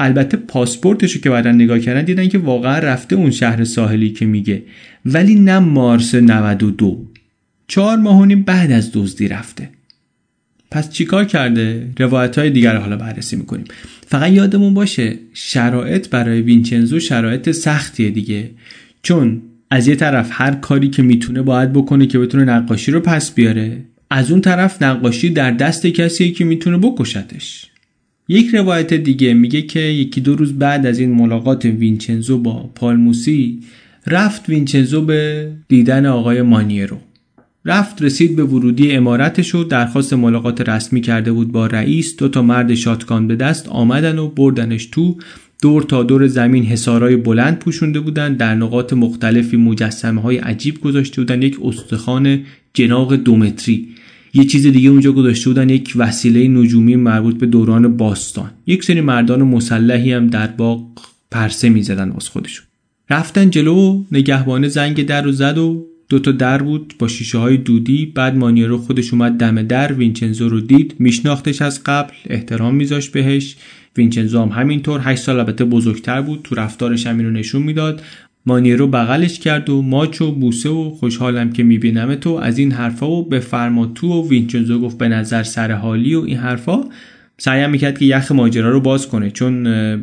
البته پاسپورتشو که بعدن نگاه کردن دیدن که واقعا رفته اون شهر ساحلی که میگه، ولی نه مارس 92، 4 ماه و نیم بعد از دزدی رفته. پس چیکار کرده؟ روایت‌های دیگر رو حالا بررسی میکنیم. فقط یادمون باشه شرایط برای وینچنزو شرایط سختیه دیگه، چون از یه طرف هر کاری که میتونه باید بکنه که بتونه نقاشی رو پس بیاره، از اون طرف نقاشی در دست کسیه که میتونه بکشتش. یک روایت دیگه میگه که 1-2 روز بعد از این ملاقات وینچنزو با پالموسی، رفت وینچنزو به دیدن آقای مانیرو. رسید به ورودی عمارتش و درخواست ملاقات رسمی کرده بود با رئیس. 2 مرد شاتگان به دست آمدن و بردنش تو. دور تا دور زمین حصارای بلند پوشونده بودن، در نقاط مختلفی مجسمه‌های عجیب گذاشته بودن، یک استخوان جناق 2 متری، یه چیز دیگه اونجا گذاشته بودن، یک وسیله نجومی مربوط به دوران باستان. یک سری مردان مسلحی هم در باغ پرسه می‌زدن واسه خودشون. رفتن جلو، نگهبان زنگ در رو زد و 2 در بود با شیشه‌های دودی. بعد مانیرو خودش اومد دم در، وینچنزو رو دید، میشناختش از قبل، احترام میذاشت بهش. وینچنزو هم همینطور، 8 سال البته بزرگتر بود، تو رفتارش هم اینو نشون میداد. مانیرو بغلش کرد و ماچ و بوسه و خوشحالم که میبینم تو، از این حرفا و بفرما تو. و وینچنزو گفت به نظر سر حالی و این حرفا. سعی میکرد که یخ ماجرا رو باز کنه، چون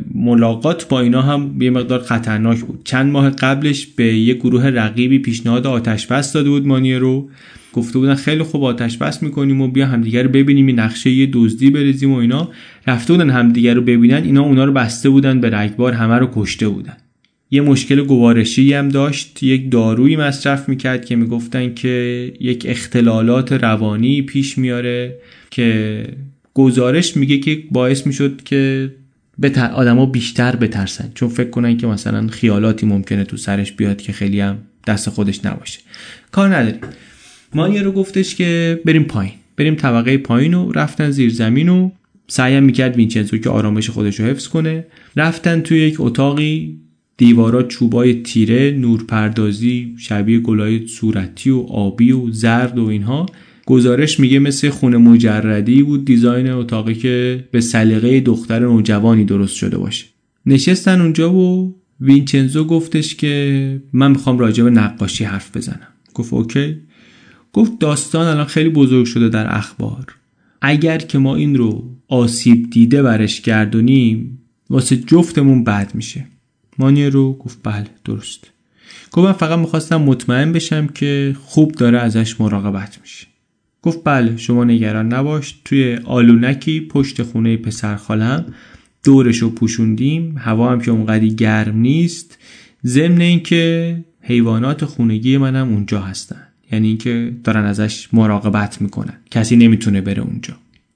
ملاقات با اینا هم یه مقدار خطرناک بود. چند ماه قبلش به یه گروه رقیبی پیشنهاد آتش بس داده بود مانیرو، گفته بودن خیلی خوب آتش بس میکنیم و بیا همدیگه رو ببینیم، این نقشه یه دزدی بریزیم و اینا. رفته بودن همدیگه رو ببینن، اینا اونا رو بسته بودن به رگبار، همه رو کشته بودن. یه مشکل گوارشی هم داشت، یک دارویی مصرف میکرد که میگفتن که یک اختلالات روانی پیش میاره که گزارش میگه که باعث میشد که آدما بیشتر بترسن، چون فکر کنن که مثلا خیالاتی ممکنه تو سرش بیاد که خیلی هم دست خودش نباشه. کار نداریم. مانیرو گفتش که بریم پایین، بریم طبقه پایین و رفتن زیر زمین و سعی میکرد وینچنزو که آرامش خودش رو حفظ کنه. رفتن توی یک اتاقی، دیوارا چوبای تیره، نورپردازی شبیه گلای صورتی و آبی و زرد و اینها. گزارش میگه مثل خونه مجردی بود دیزاین اتاقی که به سلیقه دختر نوجوانی درست شده باشه. نشستن اونجا و وینچنزو گفتش که من میخوام راجع به نقاشی حرف بزنم. گفت اوکی. گفت داستان الان خیلی بزرگ شده در اخبار، اگر که ما این رو آسیب دیده برش گردونیم واسه جفتمون بد میشه. مانیرو گفت بله درست. گفت من فقط میخواستم مطمئن بشم که خوب داره ازش مراقبت میشه. گفت بله شما نگران نباش، توی آلونکی پشت خونه پسر خالم دورشو پوشوندیم، هوا هم که اونقدی گرم نیست، ضمن این که حیوانات خونگی منم اونجا هستن، یعنی این که دارن ازش مراقبت میکنن، کسی نمیتونه بره اونجا.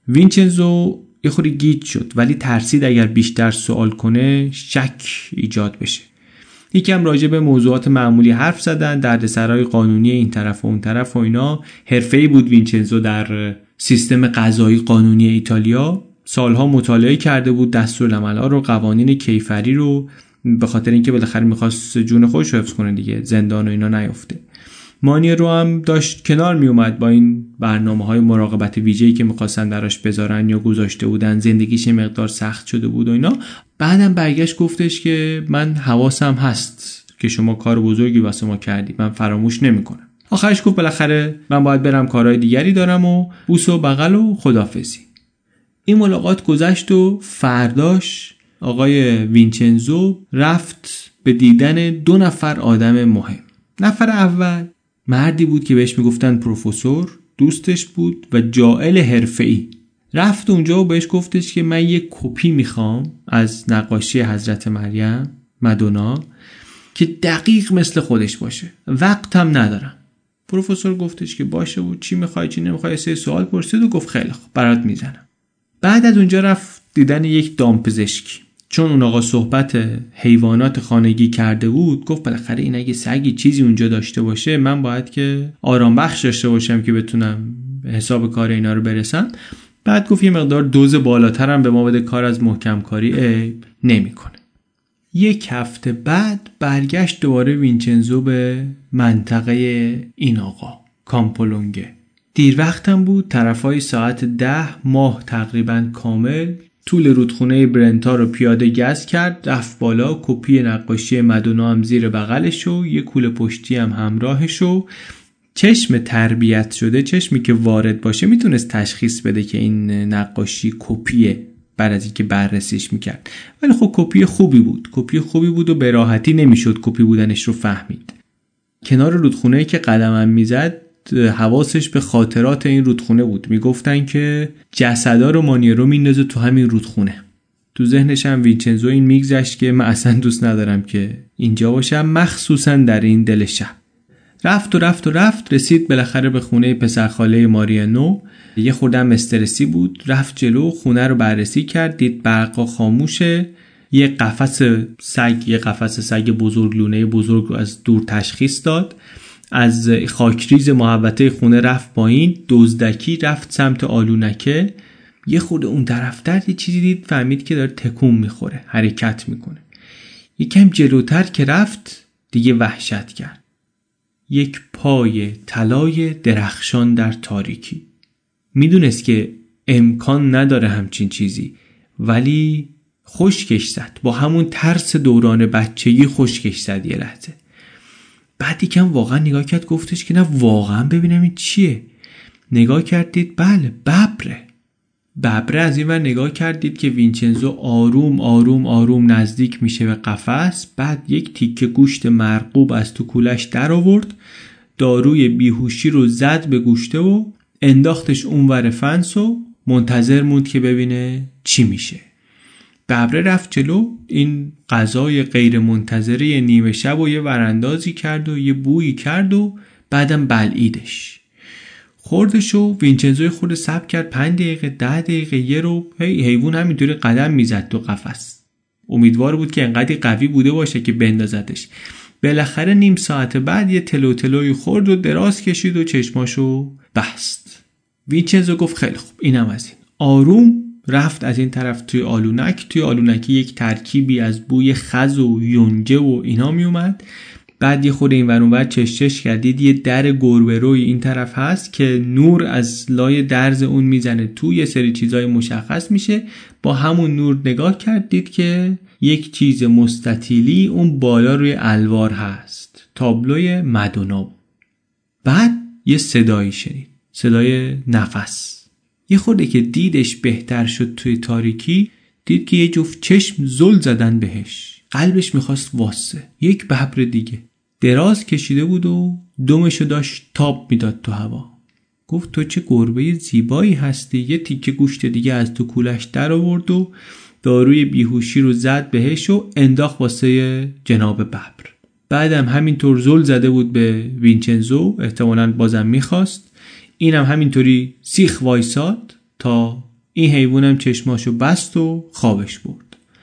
وینچنزو یه خوری گیج شد، ولی ترسید اگر بیشتر سوال کنه شک ایجاد بشه. یکم راجع به موضوعات معمولی حرف زدن، دردسرای قانونی این طرف و اون طرف و اینا. حرفه‌ای بود وینچنزو در سیستم قضایی قانونی ایتالیا، سالها مطالعه کرده بود دستورالعمل‌ها رو، قوانین کیفری رو، به خاطر اینکه بالاخره می‌خواست جون خودش رو حفظ کنه دیگه، زندان و اینا نیفته. مانیرو هم داشت کنار می اومد با این برنامه‌های مراقبت ویژه‌ای که می‌خواستن براش بذارن یا گذاشته بودن. زندگیش مقدار سخت شده بود و اینا. بعدم برگشت گفتش که من حواسم هست که شما کار بزرگی واسه ما کردی، من فراموش نمی‌کنم. آخرش گفت بالاخره من باید برم، کارهای دیگری دارم و بوس و بغل و خدافظی. این ملاقات گذشت و فرداش آقای وینچنزو رفت به دیدن 2 نفر آدم مهم. نفر اول مردی بود که بهش میگفتن پروفسور، دوستش بود و جاعل حرفه‌ای. رفت اونجا و بهش گفتش که من یک کپی میخوام از نقاشی حضرت مریم مدونا که دقیق مثل خودش باشه، وقتم ندارم. پروفسور گفتش که باشه و چی میخوای چی نمیخوای، 3 سوال پرسید و گفت خیلی خوب برات میزنم. بعد از اونجا رفت دیدن یک دامپزشکی، چون اون آقا صحبت حیوانات خانگی کرده بود. گفت بالاخره این اگه سگی چیزی اونجا داشته باشه من باید که آرام بخش داشته باشم که بتونم حساب کار اینا رو برسم. بعد گفت یه مقدار دوز بالاترم به ما بده، کار از محکم کاری عیب نمیکنه. 1 هفته بعد برگشت دوباره وینچنزو به منطقه این آقا کامپولونگه. دیر وقتم بود، طرفای ساعت 10، ماه تقریبا کامل. طول رودخونه برنتا رو پیاده گز کرد، رفت بالا، کپی نقاشی مدونا هم زیر بغلش و یه کوله پشتی هم همراهش و چشم تربیت شده، چشمی که وارد باشه میتونست تشخیص بده که این نقاشی کپیه بعد از اینکه بررسیش میکرد. ولی خب کپی خوبی بود و به راحتی نمیشد کپی بودنش رو فهمید. کنار رودخونه که قدمم میزد حواسش به خاطرات این رودخونه بود. میگفتن که جسدا رو مانیرو میندازه تو همین رودخونه. تو ذهنش هم وینچنزو این میگذشت که من اصلا دوست ندارم که اینجا باشم، مخصوصا در این دل شب. رفت رسید بالاخره به خونه پسرخاله ماریانو. یه خوردم استرسی بود، رفت جلو، خونه رو بررسی کرد، دید برقا خاموشه. یه قفس سگ بزرگ، لونه بزرگ رو از دور تشخیص داد. از خاکریز محوطه خونه رفت پایین، دزدکی رفت سمت آلونکه. یه خورده اون طرفتر یه چیزی دید، فهمید که داره تکون میخوره، حرکت میکنه. یکم جلوتر که رفت دیگه وحشت کرد. یک پای طلای درخشان در تاریکی. میدونست که امکان نداره همچین چیزی، ولی خشکش زد. با همون ترس دوران بچگی خشکش زد یه لحظه. بعد یکم واقعا نگاه کرد، گفتش که نه واقعا ببینم این چیه. نگاه کردید، بله ببره. از این ور نگاه کردید که وینچنزو آروم نزدیک میشه به قفس. بعد یک تیکه گوشت مرغوب از تو کولش در آورد، داروی بیهوشی رو زد به گوشته و انداختش اونور فنس و منتظر موند که ببینه چی میشه. ببره رفت جلو، این غذای غیر منتظره نیمه شب و یه وراندازی کرد و یه بویی کرد و بعدم بلعیدش. خوردش و وینچنزوی خورده صبر کرد 5 دقیقه 10 دقیقه یه رو حیوان همینطوری قدم میزد تو قفس. امیدوار بود که انقدر قوی بوده باشه که بندازدش. بالاخره نیم ساعت بعد یه تلوتلوی خورد و دراز کشید و چشماشو بست. وینچنزو گفت خیلی خوب، اینم از این. آروم رفت از این طرف توی آلونکی یک ترکیبی از بوی خز و یونجه و اینا می اومد. بعد یه خورده این ور اون ور چشچش کردید، یه در گربه روی این طرف هست که نور از لای درز اون میزنه تو، یه سری چیزای مشخص میشه. با همون نور نگاه کردید که یک چیز مستطیلی اون بالا روی الوار هست، تابلوی مدونا. بعد یه صدایی شنید، صدای نفس. یه خورده که دیدش بهتر شد توی تاریکی، دید که یه جفت چشم زل زدن بهش. قلبش میخواست واسه. یک ببر دیگه دراز کشیده بود و دمشو داشت تاب میداد تو هوا. گفت تو چه گربه زیبایی هستی. یه تیکه گوشت دیگه از تو کولش در آورد و داروی بیهوشی رو زد بهش و انداخت واسه جناب ببر. بعدم همینطور زل زده بود به وینچنزو، احتمالاً بازم میخواست. اینم همینطوری سیخ وایساد تا این حیوانم چشماشو بست و خوابش برد.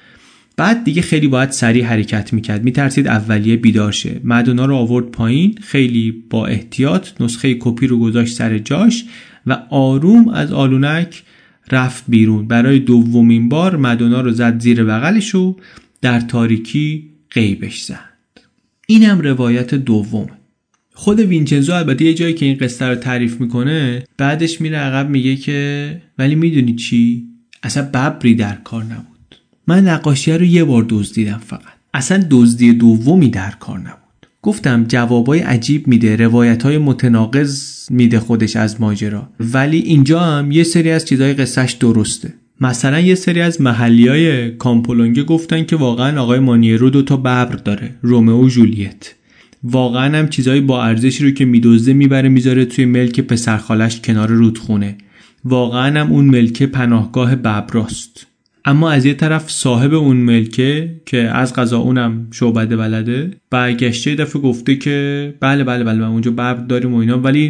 بعد دیگه خیلی باید سریع حرکت میکرد، میترسید اولیه بیدار شه. مدونا رو آورد پایین، خیلی با احتیاط نسخه کپی رو گذاشت سر جاش و آروم از آلونک رفت بیرون. برای دومین بار مدونا رو زد زیر بغلش و در تاریکی غیبش زد. اینم روایت دوم. خود وینچنزو البته یه جایی که این قصه رو تعریف میکنه بعدش میره عقب، میگه که ولی میدونی چی؟ اصلا ببری در کار نبود. من نقاشی رو یه بار دزدیدم فقط. اصلا دزدی دومی در کار نبود. گفتم جوابای عجیب میده، روایت‌های متناقض میده خودش از ماجرا، ولی اینجا هم یه سری از چیزای قصهش درسته. مثلا یه سری از محلیای کامپولونگه گفتن که واقعا آقای مانیرو 2 تا ببر داره، رومئو و جولیت. واقعا هم چیزای با ارزشی رو که میدزده میبره میذاره توی ملک پسرخالش کنار رودخونه. واقعا هم اون ملک پناهگاه ببراست. اما از یه طرف صاحب اون ملکه که از قضا اونم شعبده بلده، برگشته دفعه گفته که بله من اونجا ببر داریم و اینا، ولی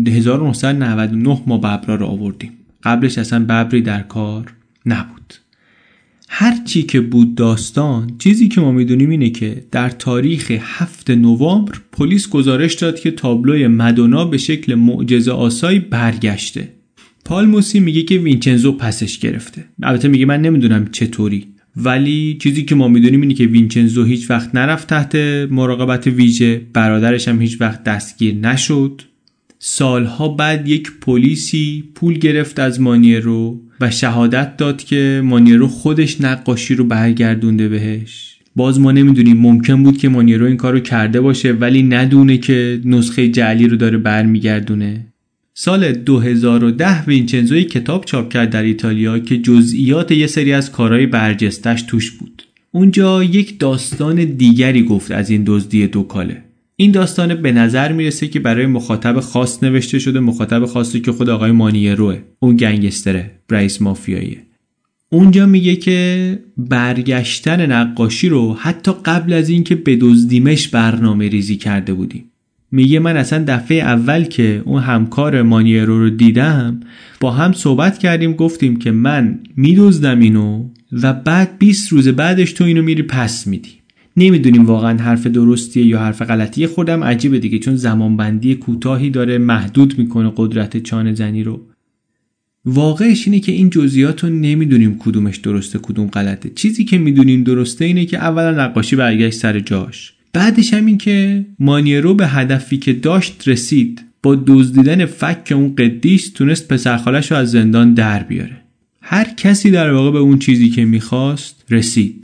1999 ما ببرا رو آوردیم، قبلش اصلا ببری در کار نبود. هر چی که بود داستان، چیزی که ما میدونیم اینه که در تاریخ 7 نوامبر پلیس گزارش داد که تابلوی مدونا به شکل معجزه آسایی برگشته. پالموسی میگه که وینچنزو پسش گرفته. البته میگه من نمیدونم چطوری، ولی چیزی که ما میدونیم اینه که وینچنزو هیچ وقت نرفت تحت مراقبت ویژه، برادرش هم هیچ وقت دستگیر نشد سالها بعد یک پلیسی پول گرفت از مانیرو و شهادت داد که مانیرو خودش نقاشی رو برگردونده بهش. باز ما نمیدونیم، ممکن بود که مانیرو این کارو کرده باشه ولی ندونه که نسخه جعلی رو داره برمیگردونه. سال 2010 وینچنزو یک کتاب چاپ کرد در ایتالیا که جزئیات یه سری از کارهای برجستش توش بود. اونجا یک داستان دیگری گفت از این دزدی 2 کاله. این داستان به نظر میرسه که برای مخاطب خاص نوشته شده، مخاطب خاصی که خود آقای مانیروه، اون گنگستره، رئیس مافیاییه. اونجا میگه که برگشتن نقاشی رو حتی قبل از این که بدزدیمش برنامه ریزی کرده بودیم. میگه من اصلا دفعه اول که اون همکار مانیرو رو دیدم با هم صحبت کردیم، گفتیم که من میدزدم اینو و بعد 20 روز بعدش تو اینو میری پس میدی. نمیدونیم واقعا حرف درستیه یا حرف غلطیه. خودم عجیبه دیگه، چون زمانبندی کوتاهی داره، محدود میکنه قدرت چانه زنی رو. واقعش اینه که این جزئیات رو نمیدونیم کدومش درسته کدوم غلطه. چیزی که میدونیم درسته اینه که اولا نقاشی برگشت سر جاش، بعدش هم این که مانیرو به هدفی که داشت رسید. با دزدیدن فک اون قدیس تونست پسرخالش رو از زندان در بیاره. هر کسی در واقع به اون چیزی که میخواست رسید.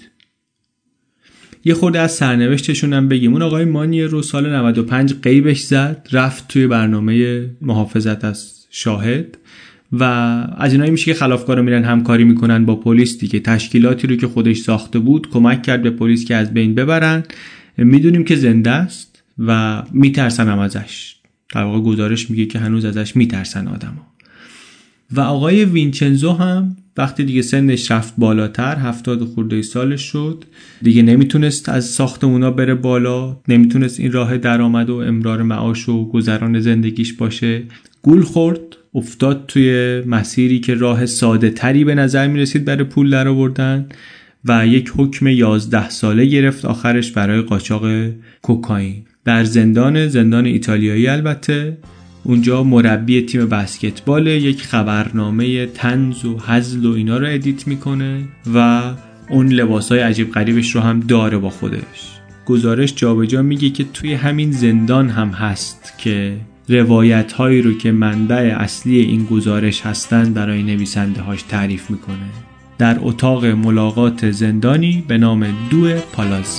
یه خورده از سرنوشتشون هم بگیم. اون آقای مانیرو سال 95 غیبش زد، رفت توی برنامه محافظت از شاهد و از اینایی میشه که خلافکارا میرن همکاری میکنن با پلیس دیگه. تشکیلاتی رو که خودش ساخته بود کمک کرد به پلیس که از بین ببرن. میدونیم که زنده است و میترسن هم ازش. در واقع گزارش میگه که هنوز ازش میترسن آدما. و آقای وینچنزو هم وقتی دیگه سنش رفت بالاتر، 70 خورده سالش شد، دیگه نمیتونست از ساختمونا بره بالا، نمیتونست این راه درآمد و امرار معاش و گذران زندگیش باشه. گول خورد، افتاد توی مسیری که راه ساده تری به نظر میرسید برای پول در آوردن و یک حکم 11 ساله گرفت آخرش برای قاچاق کوکائین در زندان ایتالیایی. البته اونجا مربی تیم بسکتبال، یک خبرنامه طنز و هزل و اینا رو ادیت میکنه و اون لباسای عجیب غریبش رو هم داره با خودش. گزارش جابجا میگه که توی همین زندان هم هست که روایت هایی رو که منبع اصلی این گزارش هستن برای نویسنده هاش تعریف میکنه. در اتاق ملاقات زندانی به نام 2 پالازی.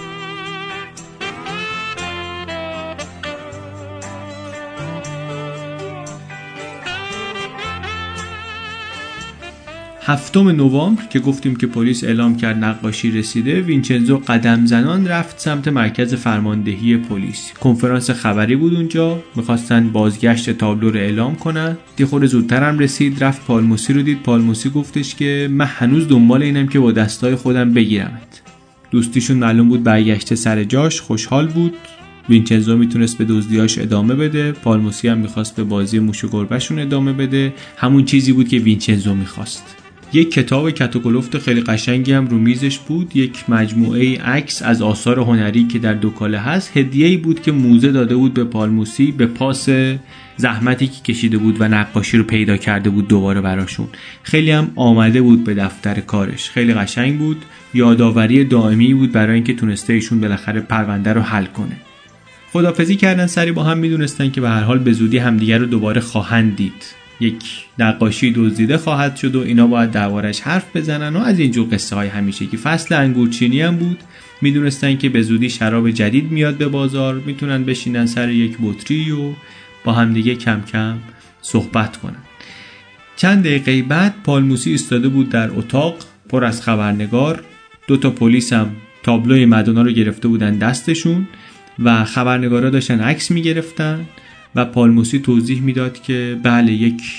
هفتم نوامبر که گفتیم که پلیس اعلام کرد نقاشی رسیده، وینچنزو قدم زنان رفت سمت مرکز فرماندهی پلیس. کنفرانس خبری بود اونجا، میخواستن بازگشت تابلو رو اعلام کنن. یه خورده زودتر هم رسید، رفت پالموسی رو دید. پالموسی گفتش که من هنوز دنبال اینم که با دستای خودم بگیرمت. دوستیشون معلوم بود برگشته سر جاش، خوشحال بود. وینچنزو میتونست به دزدیاش ادامه بده، پالموسی هم میخواست به بازی موش و گربهشون ادامه بده. همون چیزی بود که وینچنزو میخواست. یک کتاب کتوکلفت خیلی قشنگی هم رو میزش بود، یک مجموعه عکس از آثار هنری که در 2 کاله هست. هدیه‌ای بود که موزه داده بود به پالموسی به پاس زحمتی که کشیده بود و نقاشی رو پیدا کرده بود دوباره براشون. خیلی هم آمده بود به دفتر کارش، خیلی قشنگ بود، یادآوری دائمی بود برای اینکه تونسته ایشون بالاخره پرونده رو حل کنه. خدافظی کردن سری با هم، میدونستن که به هر حال به زودی همدیگه رو دوباره خواهند دید. یک نقاشی دزدیده خواهد شد و اینا باید دربارش حرف بزنن و از اینجور قصه های همیشگی. فصل انگورچینی هم بود، میدونستن که به زودی شراب جدید میاد به بازار، میتونن بشینن سر یک بطری و با هم دیگه کم کم صحبت کنن. چند دقیقه بعد پالموسی ایستاده بود در اتاق پر از خبرنگار. 2 تا پلیس هم تابلوی مدونا رو گرفته بودن دستشون و خبرنگارا داشتن عکس میگرفتن و پالموسی توضیح میداد که بله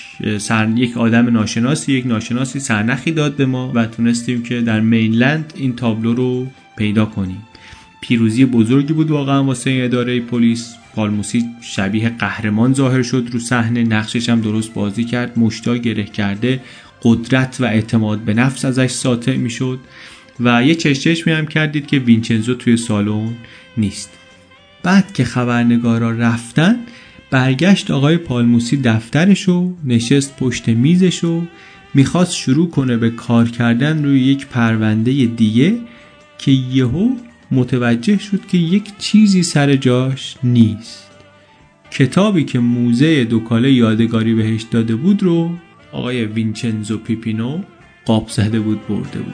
یک آدم ناشناسی، یک ناشناسی سرنخی داد به ما و تونستیم که در مینلند این تابلو رو پیدا کنیم. پیروزی بزرگی بود واقعا واسه اداره پلیس. پالموسی شبیه قهرمان ظاهر شد رو صحنه، نقشش هم درست بازی کرد، مشتا گره کرده، قدرت و اعتماد به نفس ازش ساطع میشد و یه چشمی هم کردید که وینچنزو توی سالن نیست. بعد که خبرنگارا رفتن، برگشت آقای پالموسی دفترشو، نشست پشت میزشو، میخواست شروع کنه به کار کردن روی یک پرونده دیگه که یهو متوجه شد که یک چیزی سر جاش نیست. کتابی که موزه دوکاله یادگاری بهش داده بود رو آقای وینچنزو پیپینو قاب زده بود برده بود.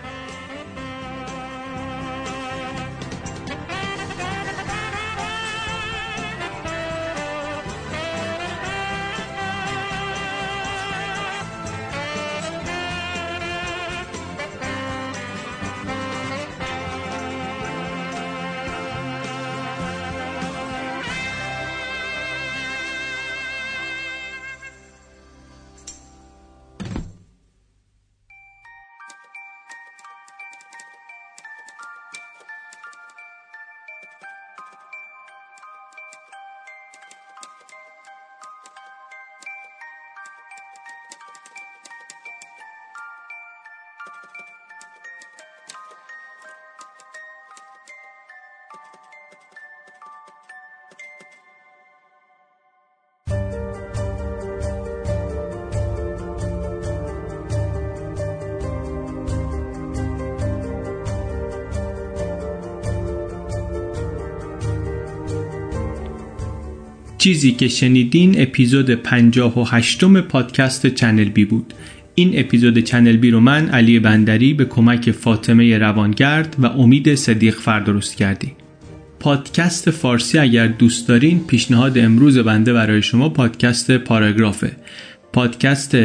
چیزی که شنیدین اپیزود 58 پادکست چنل بی بود. این اپیزود چنل بی رو من علی بندری به کمک فاطمه روانگرد و امید صدیقفر درست کردیم. پادکست فارسی اگر دوست دارین، پیشنهاد امروز بنده برای شما پادکست پاراگرافه. پادکست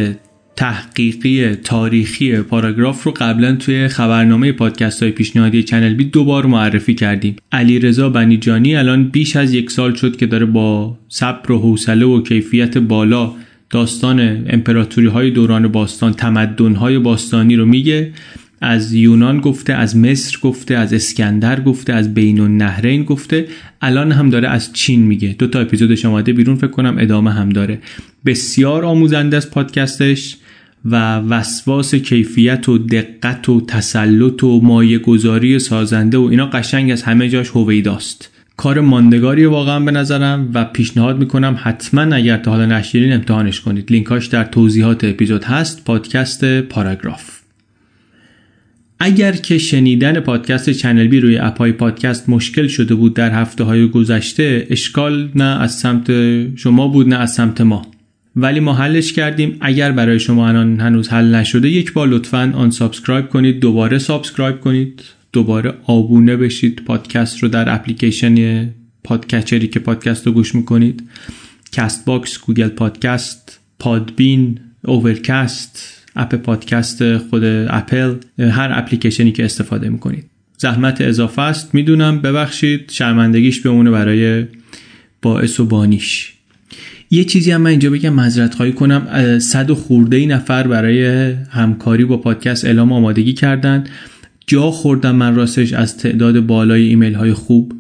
تحقیقی تاریخی پاراگراف رو قبلا توی خبرنامه پادکست های پیشنهادی چنل بی 2 بار معرفی کردیم. علیرضا بنیجانی الان بیش از 1 سال شد که داره با صبر و حوصله و کیفیت بالا داستان امپراتوری های دوران باستان، تمدن های باستانی رو میگه. از یونان گفته، از مصر گفته، از اسکندر گفته، از بین النهرین گفته، الان هم داره از چین میگه. 2 تا اپیزودش اومده بیرون، فکر کنم ادامه هم داره. بسیار آموزنده است پادکستش و وسواس کیفیت و دقت و تسلط و مایه گذاری سازنده و اینا قشنگ از همه جاش هویداست. کار ماندگاری واقعا به نظرم و پیشنهاد میکنم حتما اگر تا حالا نشیدین امتحانش کنید. لینکاش در توضیحات اپیزود هست. پادکست پاراگراف. اگر که شنیدن پادکست چنل بی روی اپهای پادکست مشکل شده بود در هفته‌های گذشته، اشکال نه از سمت شما بود نه از سمت ما، ولی ما حلش کردیم. اگر برای شما هنوز حل نشده، یک بار لطفاً آن سابسکرایب کنید، دوباره سابسکرایب کنید، دوباره آبونه بشید پادکست رو در اپلیکیشن پادکچری که پادکست رو گوش میکنید. کست باکس، گوگل پادکست، پادبین، اوورکست، اپ پادکست خود اپل، هر اپلیکیشنی که استفاده میکنید. زحمت اضافه است میدونم، ببخشید، شرمندگیش بمونه برای باعث و بانیش. یه چیزی هم من اینجا بگم، معذرت خواهی کنم، 100 خورده نفر برای همکاری با پادکست اعلام آمادگی کردن. جا خوردم من راستش از تعداد بالای ایمیل های خوب.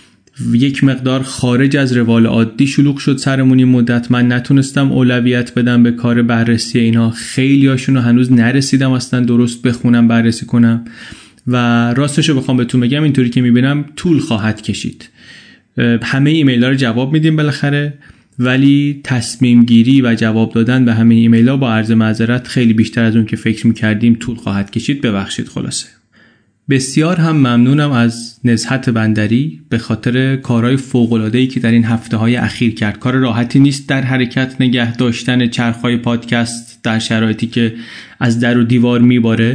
یک مقدار خارج از روال عادی شلوغ شد سرمون این مدت. من نتونستم اولویت بدم به کار بررسی اینا. خیلی هاشون رو هنوز نرسیدم اصلا درست بخونم، بررسی کنم و راستش رو بخوام بهتون بگم اینطوری که میبینم طول خواهد کشید. همه ایمیل ها رو جواب میدیم بالاخره، ولی تصمیم گیری و جواب دادن به همه ایمیل ها با عرض معذرت خیلی بیشتر از اون که فکر میکردیم طول خواهد کشید. ببخشید. خلاصه بسیار هم ممنونم از نزهت بندری به خاطر کارهای فوق‌العاده‌ای که در این هفته‌های اخیر کرد. کار راحتی نیست در حرکت نگه داشتن چرخ‌های پادکست در شرایطی که از در و دیوار میباره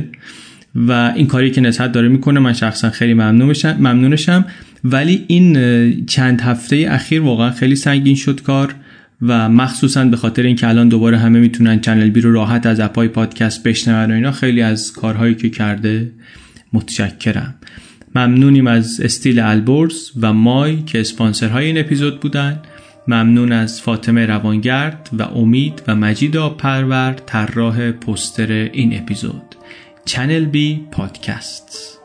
و این کاری که نزهت داره میکنه من شخصا خیلی ممنونشم. ولی این چند هفته اخیر واقعا خیلی سنگین شد کار و مخصوصا به خاطر اینکه الان دوباره همه میتونن چنل بی رو راحت از اپای پادکست بشنون و اینا، خیلی از کارهایی که کرده متشکرم. ممنونیم از استیل البرز و مای که اسپانسرهای این اپیزود بودن. ممنون از فاطمه روانگرد و امید و مجید آبپرور طراح پوستر این اپیزود. چنل بی پادکست.